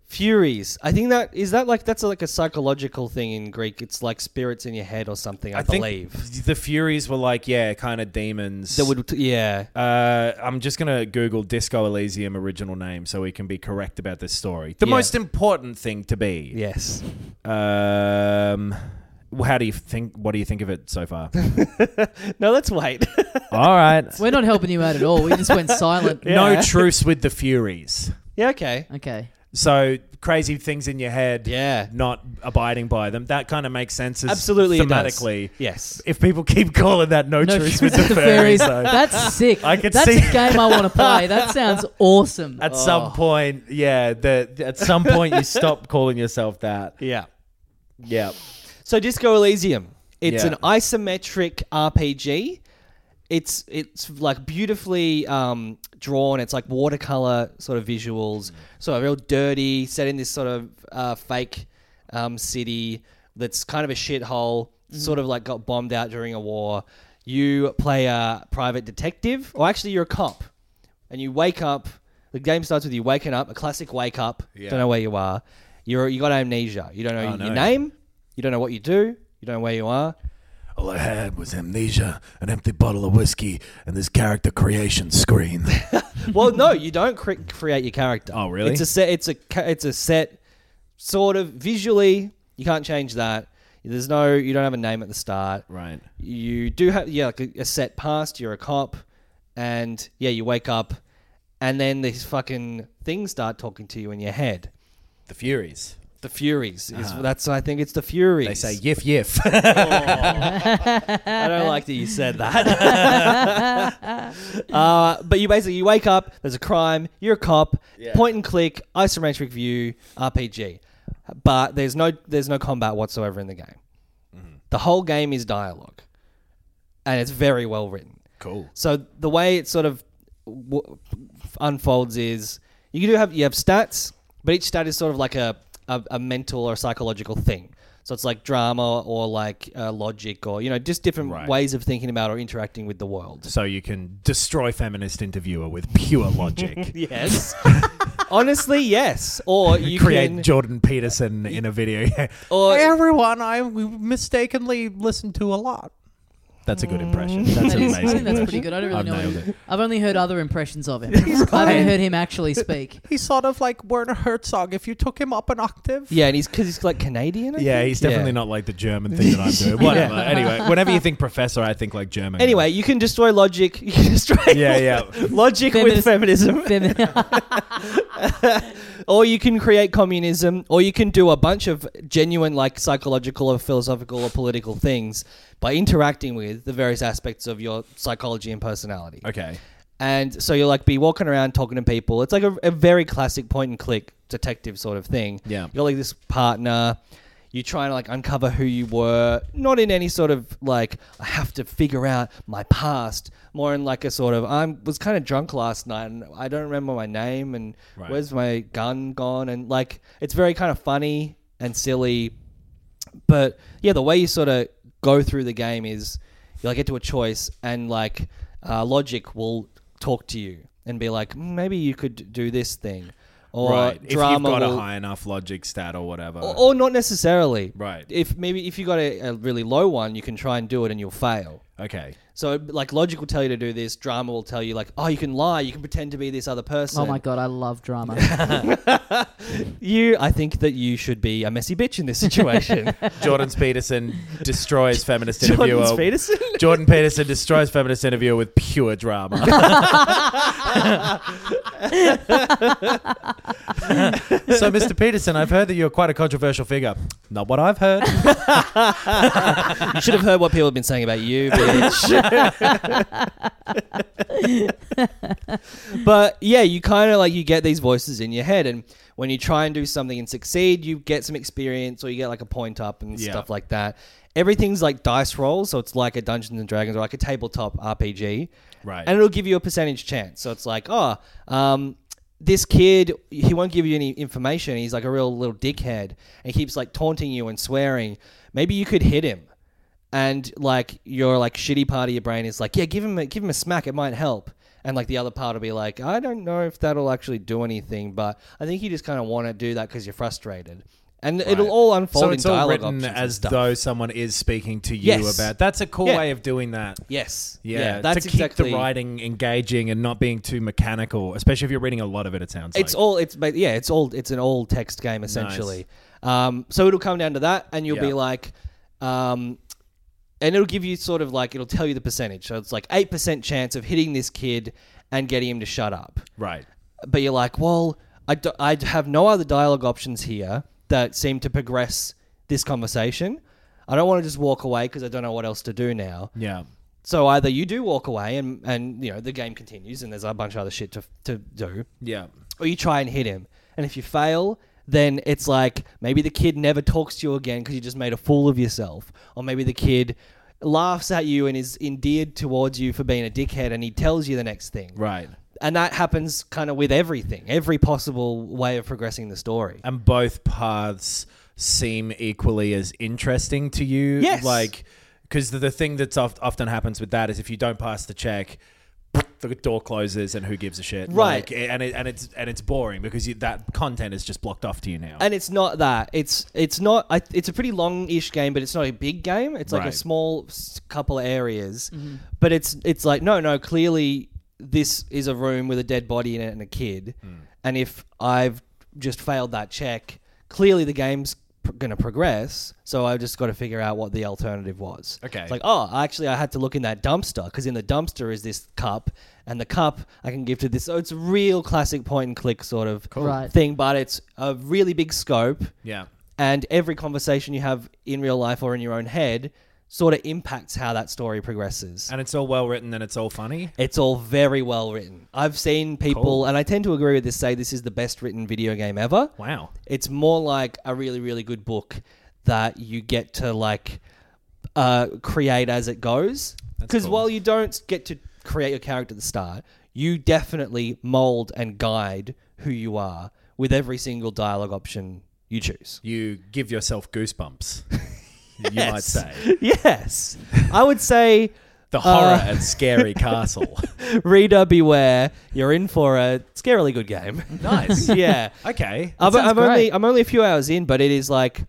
Speaker 5: Furies. I think that is that like that's like a psychological thing in Greek. It's like spirits in your head or something. I,
Speaker 4: I think
Speaker 5: believe
Speaker 4: the Furies were like, yeah, kind of demons.
Speaker 5: that would yeah.
Speaker 4: Uh, I'm just going to Google Disco Elysium original name so we can be correct about this story. The
Speaker 5: Yeah.
Speaker 4: most important thing to be.
Speaker 5: Yes.
Speaker 4: Um, well, how do you think? What do you think of it so far?
Speaker 5: No, let's wait.
Speaker 4: All right.
Speaker 2: We're not helping you out at all. We just went silent.
Speaker 4: No
Speaker 5: Yeah.
Speaker 4: truce with the Furies.
Speaker 5: Yeah. Okay.
Speaker 2: Okay.
Speaker 4: So crazy things in your head,
Speaker 5: Yeah.
Speaker 4: not abiding by them. That kind of makes sense as
Speaker 5: Absolutely. it does.
Speaker 4: thematically.
Speaker 5: Yes.
Speaker 4: If people keep calling that no,
Speaker 2: No
Speaker 4: truce
Speaker 2: truce
Speaker 4: with the fairies, though,
Speaker 2: That's sick.
Speaker 4: I could
Speaker 2: That's
Speaker 4: see-
Speaker 2: a game I want to play. That sounds awesome.
Speaker 4: at some point, yeah, the, at some point you stop calling yourself that.
Speaker 5: Yeah.
Speaker 4: Yeah.
Speaker 5: So Disco Elysium. It's
Speaker 4: Yeah.
Speaker 5: an isometric R P G. It's it's like beautifully um, drawn. It's like watercolor sort of visuals. Sort of real dirty, set in this sort of uh, fake um, city that's kind of a shithole. Sort of like got bombed out during a war. You play a private detective, or actually you're a cop, and you wake up. The game starts with you waking up, a classic wake up.
Speaker 4: Yeah.
Speaker 5: Don't know where you are. You're you got amnesia. You don't know
Speaker 4: Oh,
Speaker 5: your
Speaker 4: no.
Speaker 5: name. You don't know what you do. You don't know where you are.
Speaker 6: All I had was amnesia, an empty bottle of whiskey, and this character creation screen.
Speaker 5: Well, no, you don't cre- create your character.
Speaker 4: Oh, really?
Speaker 5: It's a set. It's a ca- it's a set. Sort of visually, you can't change that. There's no. You don't have a name at the start.
Speaker 4: Right.
Speaker 5: You do have yeah, like a, a set past. You're a cop, and yeah, you wake up, and then these fucking things start talking to you in your head.
Speaker 4: The Furies.
Speaker 5: The Furies. Is, that's I think it's the Furies.
Speaker 4: They say yiff yiff.
Speaker 5: I don't like that you said that. uh, but you basically you wake up. There's a crime. You're a cop.
Speaker 4: Yeah.
Speaker 5: Point and click, isometric view, R P G. But there's no there's no combat whatsoever in the game. The whole game is dialogue, and it's very well written.
Speaker 4: Cool.
Speaker 5: So the way it sort of w- unfolds is you do have you have stats, but each stat is sort of like a a, a mental or psychological thing. So it's like drama or like uh, logic or you know just different
Speaker 4: Right.
Speaker 5: ways of thinking about or interacting with the world.
Speaker 4: So you can destroy feminist interviewer with pure logic.
Speaker 5: Yes, honestly, yes. Or you
Speaker 4: Create
Speaker 5: can
Speaker 4: Jordan Peterson in a video game.
Speaker 5: or
Speaker 4: Hey, everyone, I mistakenly listened to a lot. That's a good impression. That's
Speaker 2: That
Speaker 4: an
Speaker 2: is- I
Speaker 4: amazing
Speaker 2: think that's
Speaker 4: impression.
Speaker 2: pretty good. I don't really
Speaker 4: I've
Speaker 2: know
Speaker 4: nailed
Speaker 2: him.
Speaker 4: it.
Speaker 2: I've only heard other impressions of him. I haven't heard him actually speak.
Speaker 4: He's sort of like Werner Herzog if you took him up an octave.
Speaker 5: yeah, and he's because he's like Canadian. I
Speaker 4: Yeah,
Speaker 5: think?
Speaker 4: he's definitely
Speaker 5: Yeah.
Speaker 4: not like the German thing that I'm doing. Whatever. Anyway, whenever you think professor, I think like German.
Speaker 5: Anyway, you can destroy logic. You can destroy
Speaker 4: Yeah, yeah.
Speaker 5: logic with
Speaker 2: Feminist-
Speaker 5: feminism.
Speaker 2: Femi-
Speaker 5: Or you can create communism, or you can do a bunch of genuine, like, psychological or philosophical or political things by interacting with the various aspects of your psychology and personality.
Speaker 4: Okay.
Speaker 5: And so you'll, like, be walking around talking to people. It's like a, a very classic point-and-click detective sort of thing.
Speaker 4: Yeah.
Speaker 5: You got, like, this partner. You try to, like, uncover who you were. Not in any sort of, like, I have to figure out my past. More in, like, a sort of, I was kind of drunk last night, and I don't remember my name, and
Speaker 4: Right.
Speaker 5: where's my gun gone? And, like, it's very kind of funny and silly. But, yeah, the way you sort of go through the game is you, like, get to a choice, and, like, uh, logic will talk to you and be like, "Mm, maybe you could do this thing. Or
Speaker 4: right. If you've
Speaker 5: drama
Speaker 4: got a
Speaker 5: will-
Speaker 4: high enough logic stat or whatever.
Speaker 5: or, or not necessarily.
Speaker 4: Right.
Speaker 5: If maybe if you got a, a really low one, you can try and do it and you'll fail.
Speaker 4: Okay.
Speaker 5: So like logic will tell you to do this, drama will tell you like, oh, you can lie, you can pretend to be this other person.
Speaker 2: oh my god, I love drama.
Speaker 5: You, I think that you should be a messy bitch in this situation.
Speaker 4: Jordan Peterson destroys feminist interviewer.
Speaker 5: Jordan Peterson.
Speaker 4: Jordan Peterson destroys feminist interviewer with pure drama. So, Mister Peterson, I've heard that you're quite a controversial figure. Not what I've heard.
Speaker 5: You should have heard what people have been saying about you, bitch. But yeah, you kind of like you get these voices in your head, and when you try and do something and succeed, you get some experience, or you get like a point up and
Speaker 4: Yeah.
Speaker 5: stuff like that. Everything's like dice rolls, so it's like a Dungeons and Dragons or like a tabletop R P G,
Speaker 4: Right.
Speaker 5: and it'll give you a percentage chance. So it's like, oh, um, this kid, he won't give you any information. He's like a real little dickhead, and he keeps like taunting you and swearing. Maybe you could hit him. And like your like shitty part of your brain is like, yeah, give him a, give him a smack. It might help. And like the other part will be like, I don't know if that'll actually do anything, but I think you just kind of want to do that because you're frustrated. And
Speaker 4: Right.
Speaker 5: it'll all unfold
Speaker 4: So
Speaker 5: in
Speaker 4: it's all
Speaker 5: dialogue
Speaker 4: written
Speaker 5: options and
Speaker 4: as
Speaker 5: stuff.
Speaker 4: though someone is speaking to you
Speaker 5: Yes.
Speaker 4: about. That's a cool
Speaker 5: Yeah.
Speaker 4: way of doing that.
Speaker 5: Yes.
Speaker 4: Yeah,
Speaker 5: that's
Speaker 4: to
Speaker 5: exactly.
Speaker 4: keep the writing engaging and not being too mechanical, especially if you're reading a lot of it. It sounds
Speaker 5: It's
Speaker 4: like.
Speaker 5: all. It's ba- yeah. It's all. It's an all text game essentially. Um, so it'll come down to that, and you'll be
Speaker 4: Yeah.
Speaker 5: like, um, and it'll give you sort of like it'll tell you the percentage. So it's like eight percent chance of hitting this kid and getting him to shut up.
Speaker 4: right.
Speaker 5: But you're like, well, I, do, I have no other dialogue options here that seem to progress this conversation. I don't want to just walk away because I don't know what else to do now.
Speaker 4: Yeah.
Speaker 5: So either you do walk away and, and you know the game continues and there's a bunch of other shit to to do,
Speaker 4: Yeah.
Speaker 5: or you try and hit him. And if you fail, then it's like maybe the kid never talks to you again because you just made a fool of yourself. Or maybe the kid laughs at you and is endeared towards you for being a dickhead and he tells you the next thing.
Speaker 4: Right.
Speaker 5: And that happens kind of with everything, every possible way of progressing the story.
Speaker 4: And both paths seem equally as interesting to you.
Speaker 5: Yes.
Speaker 4: Like, because the, the thing that's oft, often happens with that is if you don't pass the check, the door closes and who gives a shit.
Speaker 5: Right.
Speaker 4: Like, and it, and it's and it's boring because you, that content is just blocked off to you now.
Speaker 5: And it's not that. It's it's not. I, it's a pretty long-ish game, but it's not a big game. It's like
Speaker 4: Right.
Speaker 5: a small s- couple of areas. But it's it's like no, no. Clearly, this is a room with a dead body in it and a kid. And if I've just failed that check, clearly the game's pr- going to progress. So I've just got to figure out what the alternative was.
Speaker 4: Okay.
Speaker 5: It's like, oh, actually, I had to look in that dumpster because in the dumpster is this cup, and the cup I can give to this. So it's a real classic point and click sort of
Speaker 2: Right.
Speaker 5: thing, but it's a really big scope.
Speaker 4: yeah.
Speaker 5: And every conversation you have in real life or in your own head sort of impacts how that story progresses.
Speaker 4: And it's all well written and it's all funny.
Speaker 5: It's all very well written. I've seen people,
Speaker 4: Cool.
Speaker 5: and I tend to agree with this, say this is the best written video game ever.
Speaker 4: Wow.
Speaker 5: It's more like a really, really good book that you get to like uh, create as it goes.
Speaker 4: That's
Speaker 5: Because
Speaker 4: cool.
Speaker 5: while you don't get to create your character at the start, you definitely mold and guide who you are with every single dialogue option you choose.
Speaker 4: You give yourself goosebumps, you might
Speaker 5: Yes.
Speaker 4: say.
Speaker 5: Yes. I would say,
Speaker 4: The horror
Speaker 5: Uh,
Speaker 4: at Scary Castle.
Speaker 5: reader beware, you're in for a scarily good game.
Speaker 4: Nice.
Speaker 5: Yeah.
Speaker 4: Okay.
Speaker 5: I'm,
Speaker 2: sounds
Speaker 5: I'm only
Speaker 2: great.
Speaker 5: I'm only a few hours in, but it is like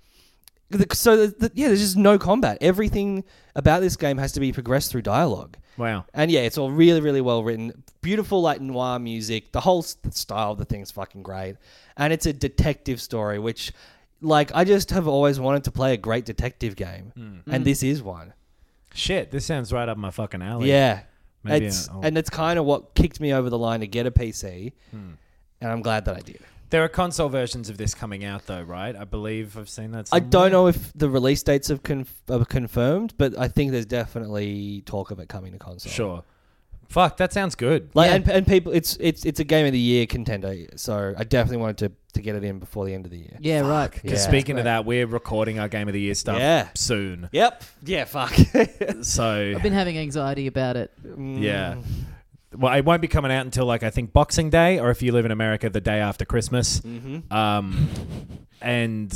Speaker 5: so. The, the, yeah, there's just no combat. Everything about this game has to be progressed through dialogue.
Speaker 4: Wow.
Speaker 5: And yeah, it's all really, really well written. Beautiful, like noir music. The whole s- style of the thing's fucking great. And it's a detective story, which, like, I just have always wanted to play a great detective game,
Speaker 4: Hmm.
Speaker 5: and this is one.
Speaker 4: Shit, this sounds right up my fucking alley.
Speaker 5: Yeah,
Speaker 4: Maybe
Speaker 5: it's,
Speaker 4: I'll-
Speaker 5: and it's kind of what kicked me over the line to get a P C,
Speaker 4: Hmm.
Speaker 5: and I'm glad that I did.
Speaker 4: There are console versions of this coming out, though, right? I believe I've seen that
Speaker 5: I
Speaker 4: somewhere.
Speaker 5: don't know if the release dates have conf- are confirmed, but I think there's definitely talk of it coming to console.
Speaker 4: Sure. Fuck, that sounds good.
Speaker 5: Like
Speaker 2: Yeah.
Speaker 5: and, and people, it's it's it's a game of the year contender, so I definitely wanted to, to get it in before the end of the year.
Speaker 2: Yeah, right.
Speaker 5: Yeah.
Speaker 4: Because speaking of that, we're recording our Game of the Year stuff
Speaker 5: Yeah.
Speaker 4: soon.
Speaker 5: Yep. Yeah. Fuck.
Speaker 4: So,
Speaker 2: I've been having anxiety about it.
Speaker 4: yeah. Well, it won't be coming out until, like, I think Boxing Day, or if you live in America, the day after Christmas.
Speaker 5: Mm-hmm.
Speaker 4: Um, and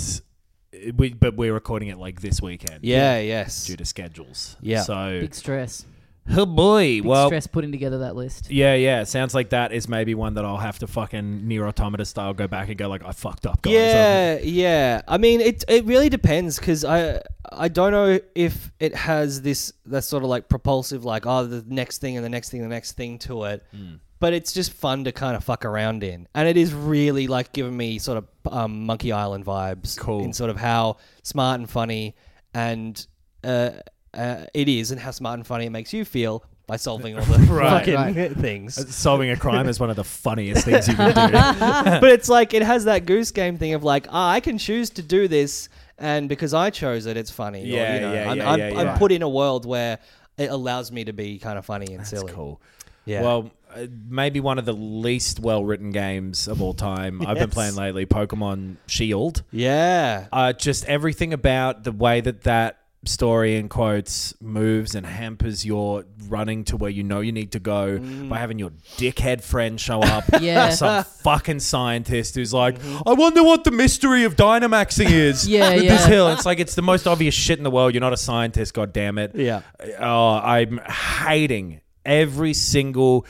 Speaker 4: we, but we're recording it, like, this weekend.
Speaker 5: Yeah. Yes.
Speaker 4: Due to schedules.
Speaker 5: Yeah.
Speaker 4: So,
Speaker 2: Big stress.
Speaker 4: oh boy.
Speaker 2: Big
Speaker 4: well,
Speaker 2: stress putting together that list.
Speaker 4: yeah, yeah. Sounds like that is maybe one that I'll have to fucking Nier Automata style go back and go, like, I fucked up, guys.
Speaker 5: Yeah, yeah. I mean, it it really depends because I I don't know if it has this that sort of like propulsive like oh the next thing and the next thing and the next thing to it, but it's just fun to kind of fuck around in, and it is really like giving me sort of um, Monkey Island vibes
Speaker 4: Cool.
Speaker 5: in sort of how smart and funny and uh, uh, it is, and how smart and funny it makes you feel by solving all the
Speaker 4: Right.
Speaker 5: fucking
Speaker 2: Right.
Speaker 5: things.
Speaker 4: Solving a crime is one of the funniest things you can do.
Speaker 5: But it's like it has that goose game thing of like, ah, I can choose to do this, and because I chose it, it's funny.
Speaker 4: Yeah,
Speaker 5: or, you know,
Speaker 4: yeah,
Speaker 5: I'm,
Speaker 4: yeah,
Speaker 5: I'm,
Speaker 4: yeah,
Speaker 5: I'm
Speaker 4: yeah.
Speaker 5: put in a world where it allows me to be kind of funny and
Speaker 4: That's
Speaker 5: silly.
Speaker 4: cool.
Speaker 5: Yeah.
Speaker 4: Well, uh, maybe one of the least well-written games of all time I've been
Speaker 5: Yes.
Speaker 4: playing lately, Pokemon Shield.
Speaker 5: yeah.
Speaker 4: Uh, just everything about the way that that story in quotes moves and hampers your running to where you know you need to go
Speaker 5: Mm.
Speaker 4: by having your dickhead friend show up.
Speaker 2: Yeah.
Speaker 4: Some fucking scientist who's like, I wonder what the mystery of Dynamaxing is.
Speaker 2: Yeah,
Speaker 4: with
Speaker 2: yeah.
Speaker 4: this hill. It's like it's the most obvious shit in the world. You're not a scientist, god damn it.
Speaker 5: Yeah.
Speaker 4: Oh, I'm hating every single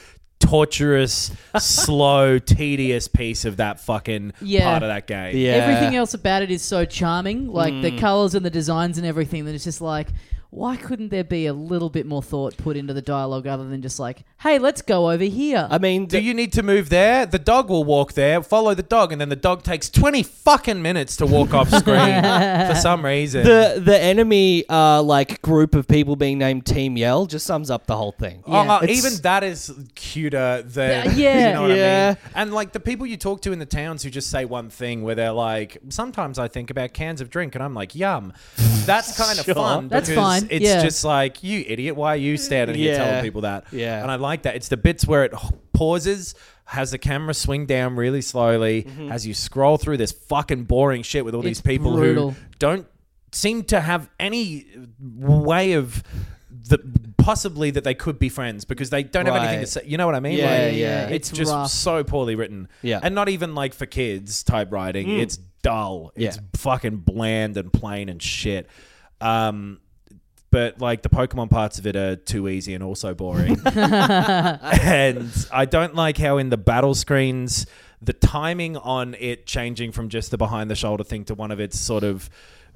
Speaker 4: torturous, slow, tedious piece of that fucking
Speaker 2: Yeah.
Speaker 4: part of that game.
Speaker 5: Yeah.
Speaker 2: Everything else about it is so charming, like the colors and the designs and everything, that it's just like, why couldn't there be a little bit more thought put into the dialogue other than just like, hey, let's go over here?
Speaker 5: I mean,
Speaker 4: Do you need to move there? The dog will walk there. Follow the dog, and then the dog takes twenty fucking minutes to walk off screen for some reason.
Speaker 5: the the enemy uh, like group of people being named Team Yell just sums up the whole thing.
Speaker 4: Oh,
Speaker 2: Yeah.
Speaker 4: uh,
Speaker 5: It's-
Speaker 4: even that is cuter than
Speaker 2: Yeah.
Speaker 4: you know what
Speaker 5: Yeah.
Speaker 4: I mean. And like the people you talk to in the towns who just say one thing, where they're like, sometimes I think about cans of drink, and I'm like, yum. That's kind of
Speaker 5: Sure.
Speaker 4: fun.
Speaker 2: That's
Speaker 4: because
Speaker 2: fine,
Speaker 4: It's
Speaker 2: yeah.
Speaker 4: just like, you idiot, why are you standing here
Speaker 5: Yeah.
Speaker 4: telling people that?
Speaker 5: Yeah.
Speaker 4: And I like that. It's the bits where it pauses, has the camera swing down really slowly, as you scroll through this fucking boring shit with all
Speaker 2: It's
Speaker 4: these people
Speaker 2: brutal.
Speaker 4: who don't seem to have any way of the possibly that they could be friends because they don't have anything to
Speaker 5: Right.
Speaker 4: say. You know what I mean?
Speaker 5: Yeah,
Speaker 4: Like,
Speaker 5: yeah.
Speaker 4: It's,
Speaker 2: It's
Speaker 4: just
Speaker 2: rough.
Speaker 4: so poorly written.
Speaker 5: Yeah.
Speaker 4: And not even like for kids type writing. It's dull. It's
Speaker 5: Yeah.
Speaker 4: fucking bland and plain and shit. Um, but like the Pokemon parts of it are too easy and also boring. And I don't like how in the battle screens, the timing on it changing from just the behind the shoulder thing to one of its sort of,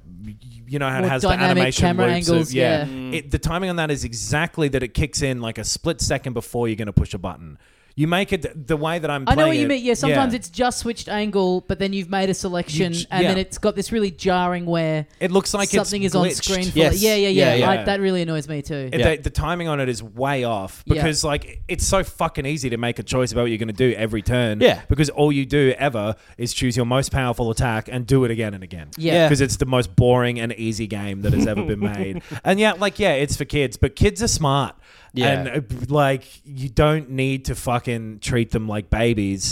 Speaker 4: you know how it
Speaker 2: More
Speaker 4: has the
Speaker 2: dynamic
Speaker 4: animation
Speaker 2: camera
Speaker 4: loops
Speaker 2: angles,
Speaker 4: of, yeah,
Speaker 2: yeah.
Speaker 4: It, the timing on that is exactly that it kicks in like a split second before you're going to push a button. You make it the way that I'm
Speaker 2: I
Speaker 4: playing
Speaker 2: know what you
Speaker 4: it-
Speaker 2: mean. Yeah, sometimes
Speaker 4: yeah.
Speaker 2: it's just switched angle, but then you've made a selection,
Speaker 4: You j-
Speaker 2: and
Speaker 4: yeah.
Speaker 2: then it's got this really jarring where
Speaker 4: It looks like
Speaker 2: something
Speaker 4: it's
Speaker 2: is on
Speaker 4: glitched.
Speaker 2: screen. For
Speaker 5: Yes.
Speaker 2: like, yeah, yeah, yeah.
Speaker 5: Yeah,
Speaker 2: I-
Speaker 4: yeah.
Speaker 2: that really annoys me too.
Speaker 4: It-
Speaker 5: Yeah.
Speaker 4: the, the timing on it is way off
Speaker 2: Yeah.
Speaker 4: because like it's so fucking easy to make a choice about what you're going to do every turn.
Speaker 5: Yeah.
Speaker 4: Because all you do ever is choose your most powerful attack and do it again and again.
Speaker 2: Yeah.
Speaker 4: Because it's the most boring and easy game that has ever been made. And yeah, like yeah, it's for kids, but kids are smart.
Speaker 5: Yeah.
Speaker 4: And uh, like you don't need to fucking treat them like babies.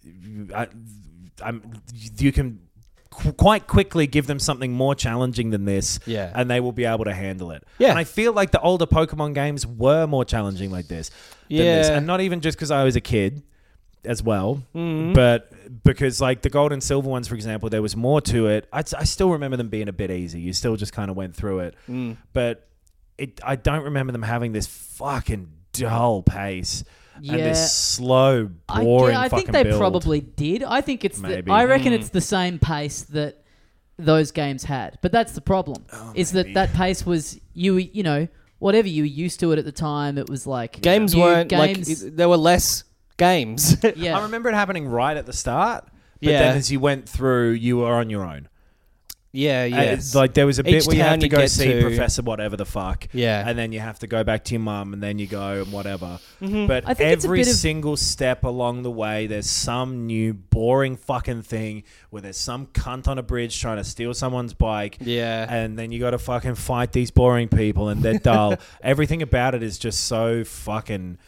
Speaker 4: I, I'm, you can qu- quite quickly give them something more challenging than this,
Speaker 5: Yeah.
Speaker 4: and they will be able to handle it.
Speaker 5: Yeah.
Speaker 4: And I feel like the older Pokemon games were more challenging like this. Than this.
Speaker 5: Yeah.
Speaker 4: And not even just because I was a kid as well,
Speaker 5: Mm-hmm.
Speaker 4: but because like the gold and silver ones, for example, there was more to it. I, I still remember them being a bit easy. You still just kind of went through it.
Speaker 5: Mm.
Speaker 4: But it, I don't remember them having this fucking dull pace and
Speaker 2: Yeah.
Speaker 4: this slow,
Speaker 2: I,
Speaker 4: boring
Speaker 2: yeah, I
Speaker 4: fucking
Speaker 2: think they
Speaker 4: build.
Speaker 2: probably did. I think it's. The,
Speaker 4: Maybe.
Speaker 2: I reckon
Speaker 5: Mm.
Speaker 2: it's the same pace that those games had. But that's the problem.
Speaker 4: Oh,
Speaker 2: is that that pace was you? You know, whatever you were used to it at the time. It was like
Speaker 5: Games
Speaker 2: new
Speaker 5: weren't
Speaker 2: games.
Speaker 5: like there were less games.
Speaker 2: yeah.
Speaker 4: I remember it happening right at the start. But
Speaker 5: Yeah.
Speaker 4: then as you went through, you were on your own.
Speaker 5: yeah,
Speaker 4: Uh,
Speaker 5: yes.
Speaker 4: like there was a bit
Speaker 5: Each
Speaker 4: where you have
Speaker 5: town
Speaker 4: to
Speaker 5: you
Speaker 4: go
Speaker 5: get
Speaker 4: see
Speaker 5: to-
Speaker 4: Professor whatever the fuck.
Speaker 5: Yeah.
Speaker 4: And then you have to go back to your mum and then you go and whatever. But
Speaker 2: I think it's a
Speaker 4: every
Speaker 2: bit of-
Speaker 4: single step along the way, there's some new boring fucking thing where there's some cunt on a bridge trying to steal someone's bike.
Speaker 5: Yeah.
Speaker 4: And then you got to fucking fight these boring people and they're dull. Everything about it is just so fucking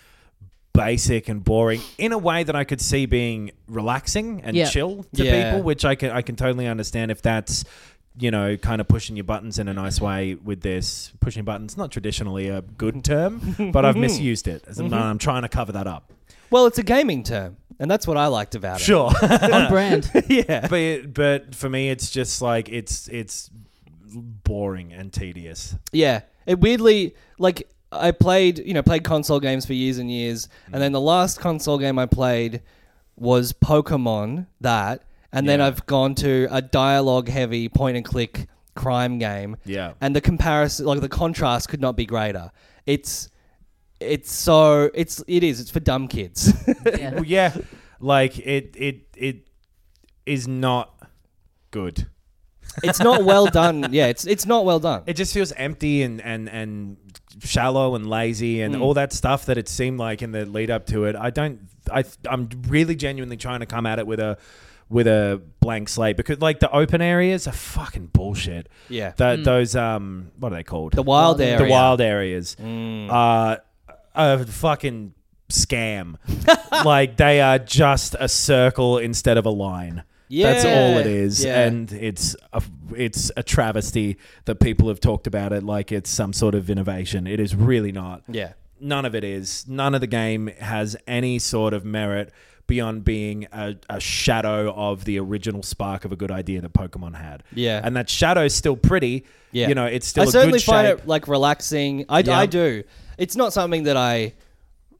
Speaker 4: basic and boring in a way that I could see being relaxing and
Speaker 2: Yeah.
Speaker 4: chill to
Speaker 5: Yeah.
Speaker 4: people, which I can I can totally understand if that's, you know, kind of pushing your buttons in a nice way with this. Pushing buttons, not traditionally a good term, but I've misused it. As I'm, I'm trying to cover that up.
Speaker 5: Well, it's a gaming term, and that's what I liked about it.
Speaker 4: Sure.
Speaker 2: on brand.
Speaker 5: yeah.
Speaker 4: but but for me it's just like it's it's boring and tedious.
Speaker 5: Yeah. It weirdly, like, I played, you know, played console games for years and years, and then the last console game I played was Pokemon, that, and then
Speaker 4: Yeah.
Speaker 5: I've gone to a dialogue-heavy point-and-click crime game,
Speaker 4: Yeah.
Speaker 5: and the comparison, like, the contrast could not be greater. It's, it's so, it's, it is, it's for dumb kids.
Speaker 2: Yeah.
Speaker 4: Well, yeah, like it it it is not good.
Speaker 5: It's not well done. Yeah, it's it's not well done.
Speaker 4: It just feels empty and, and, and shallow and lazy and
Speaker 5: Mm.
Speaker 4: all that stuff that it seemed like in the lead up to it. I don't. I I'm really genuinely trying to come at it with a with a blank slate because like the open areas are fucking bullshit.
Speaker 5: Yeah.
Speaker 4: The, Those um what are they called?
Speaker 5: The wild
Speaker 2: Wild
Speaker 5: area.
Speaker 4: The wild areas
Speaker 5: Mm.
Speaker 4: are a fucking scam. Like they are just a circle instead of a line. That's
Speaker 5: Yeah.
Speaker 4: all it is,
Speaker 5: Yeah.
Speaker 4: and it's a, it's a travesty that people have talked about it like it's some sort of innovation. It is really not.
Speaker 5: Yeah.
Speaker 4: None of it is. None of the game has any sort of merit beyond being a, a shadow of the original spark of a good idea that Pokemon had.
Speaker 5: Yeah.
Speaker 4: And that shadow is still pretty.
Speaker 5: Yeah.
Speaker 4: You know, it's still
Speaker 5: I
Speaker 4: a
Speaker 5: certainly
Speaker 4: good
Speaker 5: find
Speaker 4: shape.
Speaker 5: it like relaxing. I,
Speaker 4: Yeah.
Speaker 5: I do. It's not something that I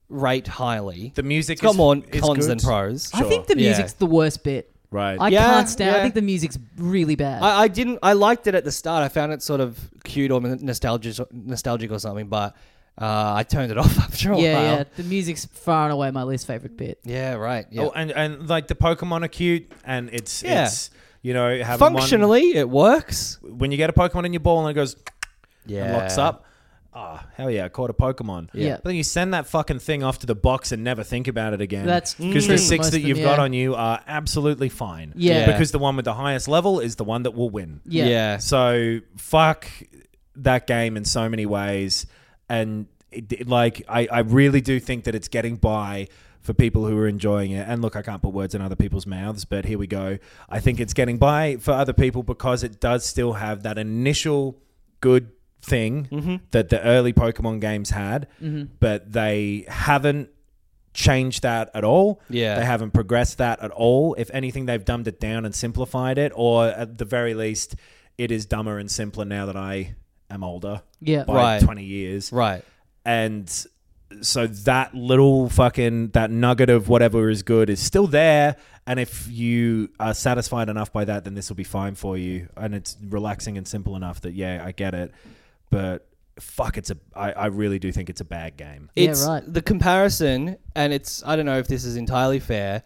Speaker 5: rate highly.
Speaker 4: The music
Speaker 5: It's got
Speaker 4: is,
Speaker 5: more
Speaker 4: is
Speaker 5: cons
Speaker 4: good.
Speaker 5: than pros.
Speaker 2: I think the
Speaker 5: Yeah.
Speaker 2: music's the worst bit.
Speaker 4: Right.
Speaker 2: I
Speaker 5: Yeah,
Speaker 2: can't stand. I
Speaker 5: yeah.
Speaker 2: think the music's really bad.
Speaker 5: I, I didn't. I liked it at the start. I found it sort of cute or nostalgic, nostalgic or something. But uh, I turned it off after a
Speaker 2: yeah,
Speaker 5: while.
Speaker 2: yeah. The music's far and away my least favorite bit.
Speaker 5: Yeah, right. Yeah.
Speaker 4: Oh, and, and like the Pokemon are cute, and it's
Speaker 5: Yeah.
Speaker 4: it's you know having
Speaker 5: Functionally, it works.
Speaker 4: one, when you get a Pokemon in your ball and it goes
Speaker 5: Yeah.
Speaker 4: and locks up. Ah, oh, hell yeah, I caught a Pokemon.
Speaker 2: Yeah.
Speaker 4: But then you send that fucking thing off to the box and never think about it again.
Speaker 2: That's
Speaker 4: because
Speaker 2: true
Speaker 4: the
Speaker 2: for
Speaker 4: six
Speaker 2: most
Speaker 4: that
Speaker 2: of
Speaker 4: you've
Speaker 2: them,
Speaker 4: got
Speaker 2: yeah.
Speaker 4: on you are absolutely fine.
Speaker 2: Yeah.
Speaker 4: Because the one with the highest level is the one that will win.
Speaker 2: Yeah.
Speaker 5: Yeah.
Speaker 4: So fuck that game in so many ways, and it, it- like I, I really do think that it's getting by for people who are enjoying it. And look, I can't put words in other people's mouths, but here we go. I think it's getting by for other people because it does still have that initial good thing
Speaker 5: Mm-hmm.
Speaker 4: that the early Pokemon games had,
Speaker 2: Mm-hmm.
Speaker 4: but they haven't changed that at all.
Speaker 5: Yeah.
Speaker 4: They haven't progressed that at all. If anything, they've dumbed it down and simplified it, or at the very least, it is dumber and simpler now that I am older
Speaker 2: Yeah.
Speaker 4: by
Speaker 5: Right.
Speaker 4: twenty years.
Speaker 5: Right.
Speaker 4: And so that little fucking, that nugget of whatever is good is still there. And if you are satisfied enough by that, then this will be fine for you. And it's relaxing and simple enough that, yeah, I get it. But fuck, it's a, I, I really do think it's a bad game.
Speaker 2: Yeah,
Speaker 5: It's
Speaker 2: right.
Speaker 5: the comparison, and it's I don't know if this is entirely fair,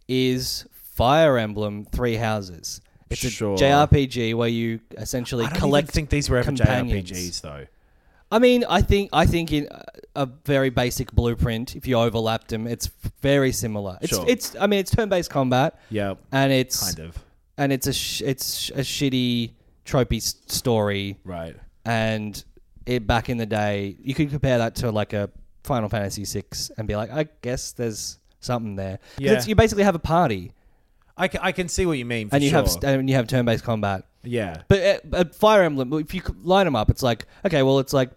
Speaker 5: is Fire Emblem Three Houses. It's
Speaker 4: Sure.
Speaker 5: a J R P G where you essentially
Speaker 4: I don't
Speaker 5: collect.
Speaker 4: even think these were ever
Speaker 5: companions.
Speaker 4: J R P Gs though.
Speaker 5: I mean, I think I think in a very basic blueprint, if you overlapped them, it's very similar. It's
Speaker 4: Sure.
Speaker 5: it's I mean, it's turn-based combat,
Speaker 4: Yeah,
Speaker 5: and it's
Speaker 4: kind of.
Speaker 5: and it's a sh- it's a shitty tropey s- story.
Speaker 4: Right.
Speaker 5: And it back in the day, you could compare that to like a Final Fantasy six and be like, I guess there's something there. 'Cause
Speaker 4: Yeah.
Speaker 5: it's, you basically have a party
Speaker 4: I can, I can see what you mean for
Speaker 5: and you
Speaker 4: sure.
Speaker 5: have st- and you have turn-based combat.
Speaker 4: yeah.
Speaker 5: But at, at Fire Emblem, if you could line them up, it's like okay, well, it's like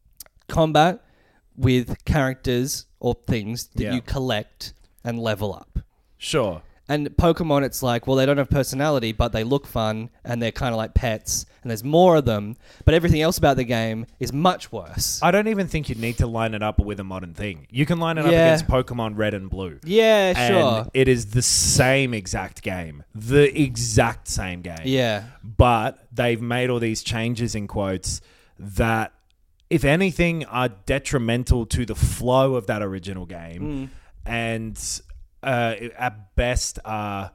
Speaker 5: combat with characters or things that
Speaker 4: Yeah.
Speaker 5: you collect and level up.
Speaker 4: Sure.
Speaker 5: And Pokemon, it's like, well, they don't have personality, but they look fun, and they're kind of like pets, and there's more of them. But everything else about the game is much worse.
Speaker 4: I don't even think you'd need to line it up with a modern thing. You can line it up
Speaker 5: Yeah.
Speaker 4: against Pokemon Red and Blue.
Speaker 5: yeah,
Speaker 4: And
Speaker 5: sure.
Speaker 4: it is the same exact game. The exact same game.
Speaker 5: Yeah.
Speaker 4: But they've made all these changes in quotes that, if anything, are detrimental to the flow of that original game. And uh, at best are,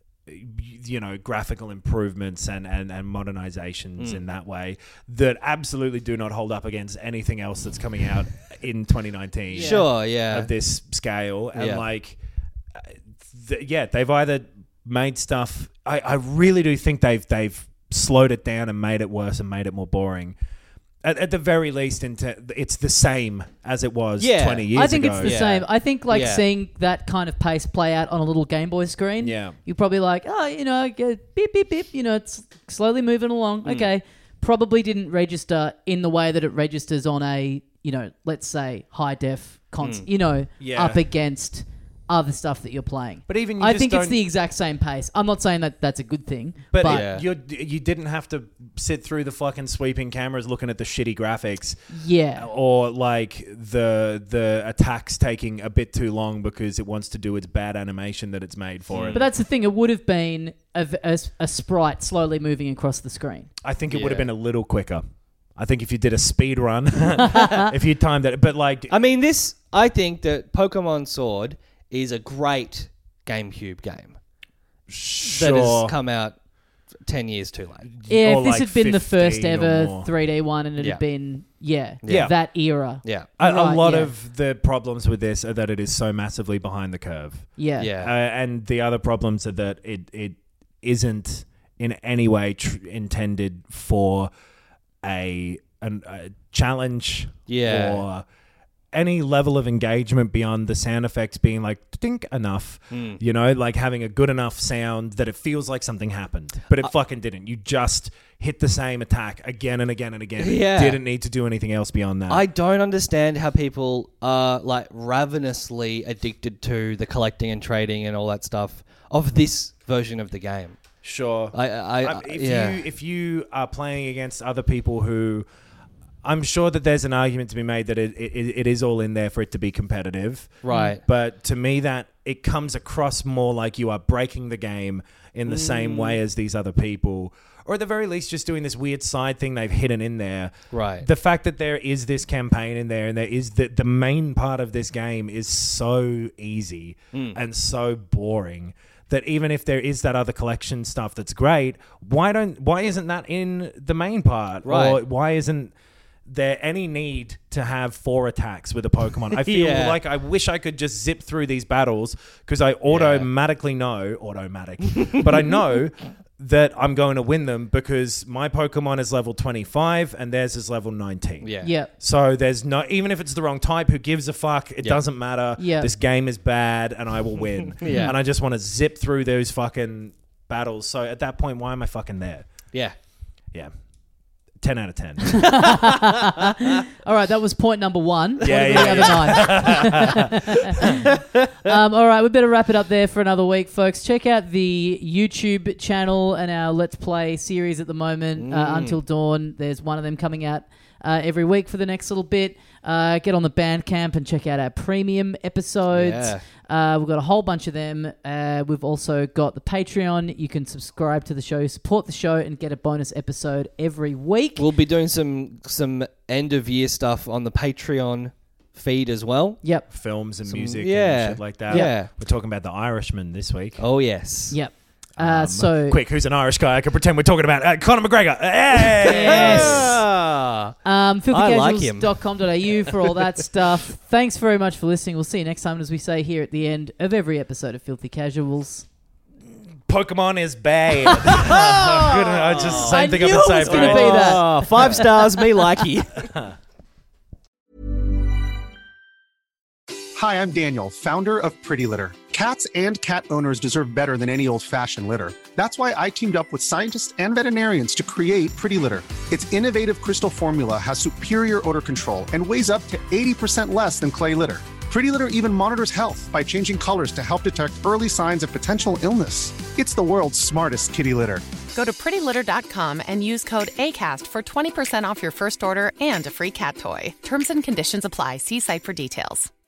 Speaker 4: you know, graphical improvements and, and, and modernizations in that way that absolutely do not hold up against anything else that's coming out in twenty nineteen
Speaker 5: Sure, yeah.
Speaker 4: of this scale. And
Speaker 5: Yeah.
Speaker 4: like, uh, th- yeah, they've either made stuff. I, I really do think they've they've slowed it down and made it worse and made it more boring. At, at the very least, into, it's the same as it was
Speaker 5: Yeah.
Speaker 4: twenty years ago.
Speaker 2: I think it's the
Speaker 5: Yeah.
Speaker 2: same. I think like
Speaker 5: Yeah.
Speaker 2: seeing that kind of pace play out on a little Game Boy screen.
Speaker 4: Yeah.
Speaker 2: You're probably like, oh, you know, get beep beep beep. You know, it's slowly moving along.
Speaker 4: Hmm.
Speaker 2: Okay, probably didn't register in the way that it registers on a, you know, let's say high def console. You know,
Speaker 4: Hmm. Yeah.
Speaker 2: up against other stuff that you're playing.
Speaker 4: But even you
Speaker 2: I
Speaker 4: just
Speaker 2: think it's
Speaker 4: don't-
Speaker 2: the exact same pace. I'm not saying that that's a good thing,
Speaker 4: But,
Speaker 2: but,
Speaker 4: it-
Speaker 5: Yeah.
Speaker 4: you you didn't have to sit through the fucking sweeping cameras looking at the shitty graphics,
Speaker 2: yeah.
Speaker 4: or like the the attacks taking a bit too long because it wants to do its bad animation that it's made for it.
Speaker 2: But that's the thing. It would have been a, a, a sprite slowly moving across the screen.
Speaker 4: I think it would have
Speaker 5: Yeah.
Speaker 4: been a little quicker. I think if you did a speed run, if you timed it, but like,
Speaker 5: I mean, this, I think that Pokemon Sword is a great GameCube game that
Speaker 4: sure,
Speaker 5: has come out ten years too late.
Speaker 2: Yeah,
Speaker 4: or
Speaker 2: if this
Speaker 4: like
Speaker 2: had been the first
Speaker 4: fifteen or
Speaker 2: ever
Speaker 4: more.
Speaker 2: three D one and it
Speaker 5: Yeah.
Speaker 2: had been, yeah,
Speaker 4: Yeah.
Speaker 2: that era.
Speaker 5: Yeah.
Speaker 4: A, a
Speaker 2: Right,
Speaker 4: lot
Speaker 2: yeah.
Speaker 4: of the problems with this are that it is so massively behind the curve.
Speaker 2: Yeah.
Speaker 5: Yeah.
Speaker 4: Uh, and the other problems are that it it isn't in any way tr- intended for a, an, a challenge
Speaker 5: Yeah.
Speaker 4: or any level of engagement beyond the sound effects being like dink enough,
Speaker 5: Hmm.
Speaker 4: you know, like having a good enough sound that it feels like something happened, but it
Speaker 5: Uh,
Speaker 4: fucking didn't. You just hit the same attack again and again and again.
Speaker 5: Yeah.
Speaker 4: It didn't need to do anything else beyond that.
Speaker 5: I don't understand how people are like ravenously addicted to the collecting and trading and all that stuff of this version of the game.
Speaker 4: Sure.
Speaker 5: I, I,
Speaker 4: Um, if
Speaker 5: yeah.
Speaker 4: you if you are playing against other people who I'm sure that there's an argument to be made that it, it, it is all in there for it to be competitive.
Speaker 5: Right.
Speaker 4: But to me, that it comes across more like you are breaking the game in the mm. same way as these other people. Or at the very least, just doing this weird side thing they've hidden in there.
Speaker 5: Right.
Speaker 4: The fact that there is this campaign in there and there is the, the main part of this game is so easy mm. and so boring that even if there is that other collection stuff that's great, why don't why isn't that in the main part?
Speaker 5: Right.
Speaker 4: Or why isn't there any need to have four attacks with a Pokemon? I feel
Speaker 5: Yeah.
Speaker 4: like I wish I could just zip through these battles because I automatically know, automatic, but I know that I'm going to win them because my Pokemon is level twenty-five and theirs is level nineteen.
Speaker 5: Yeah.
Speaker 2: Yeah.
Speaker 4: So there's no, even if it's the wrong type, who gives a fuck? It
Speaker 5: Yeah.
Speaker 4: doesn't matter.
Speaker 2: Yeah.
Speaker 4: This game is bad and I will win.
Speaker 5: Yeah.
Speaker 4: And I just want to zip through those fucking battles. So at that point, why am I fucking there?
Speaker 5: Yeah.
Speaker 4: Yeah. ten out of ten.
Speaker 2: All right, that was point number one.
Speaker 4: Yeah,
Speaker 2: What
Speaker 4: yeah,
Speaker 2: about the other nine? um, all right, we better wrap it up there for another week, folks. Check out the YouTube channel and our Let's Play series at the moment, uh, Until Dawn. There's one of them coming out uh, every week for the next little bit. Uh, get on the Bandcamp and check out our premium episodes.
Speaker 5: Yeah.
Speaker 2: Uh, we've got a whole bunch of them. Uh, we've also got the Patreon. You can subscribe to the show, support the show, and get a bonus episode every week.
Speaker 5: We'll be doing some some end of year stuff on the Patreon feed as well.
Speaker 2: Yep.
Speaker 4: Films and
Speaker 5: Some-
Speaker 4: music
Speaker 5: yeah.
Speaker 4: and shit like that.
Speaker 5: Yeah.
Speaker 4: We're talking about The Irishman this week.
Speaker 5: Oh yes.
Speaker 2: Yep. Uh,
Speaker 4: Um,
Speaker 2: so
Speaker 4: quick, who's an Irish guy? I can pretend we're talking about uh, Conor McGregor. Hey!
Speaker 2: Yes.
Speaker 5: Ah.
Speaker 2: Um, filthy
Speaker 5: I like
Speaker 2: casuals
Speaker 5: him.
Speaker 2: dot com dot a u for all that stuff. Thanks very much for listening. We'll see you next time, as we say here at the end of every episode of Filthy Casuals.
Speaker 4: Pokemon is bad. I just same
Speaker 2: I
Speaker 4: thing
Speaker 2: knew
Speaker 4: I've
Speaker 2: it
Speaker 4: been
Speaker 2: was
Speaker 4: saying.
Speaker 2: gonna
Speaker 4: for
Speaker 2: be
Speaker 4: ages.
Speaker 2: that.
Speaker 5: Oh, five stars, me likey.
Speaker 7: Hi, I'm Daniel, founder of Pretty Litter. Cats and cat owners deserve better than any old-fashioned litter. That's why I teamed up with scientists and veterinarians to create Pretty Litter. Its innovative crystal formula has superior odor control and weighs up to eighty percent less than clay litter. Pretty Litter even monitors health by changing colors to help detect early signs of potential illness. It's the world's smartest kitty litter.
Speaker 8: Go to pretty litter dot com and use code ACAST for twenty percent off your first order and a free cat toy. Terms and conditions apply. See site for details.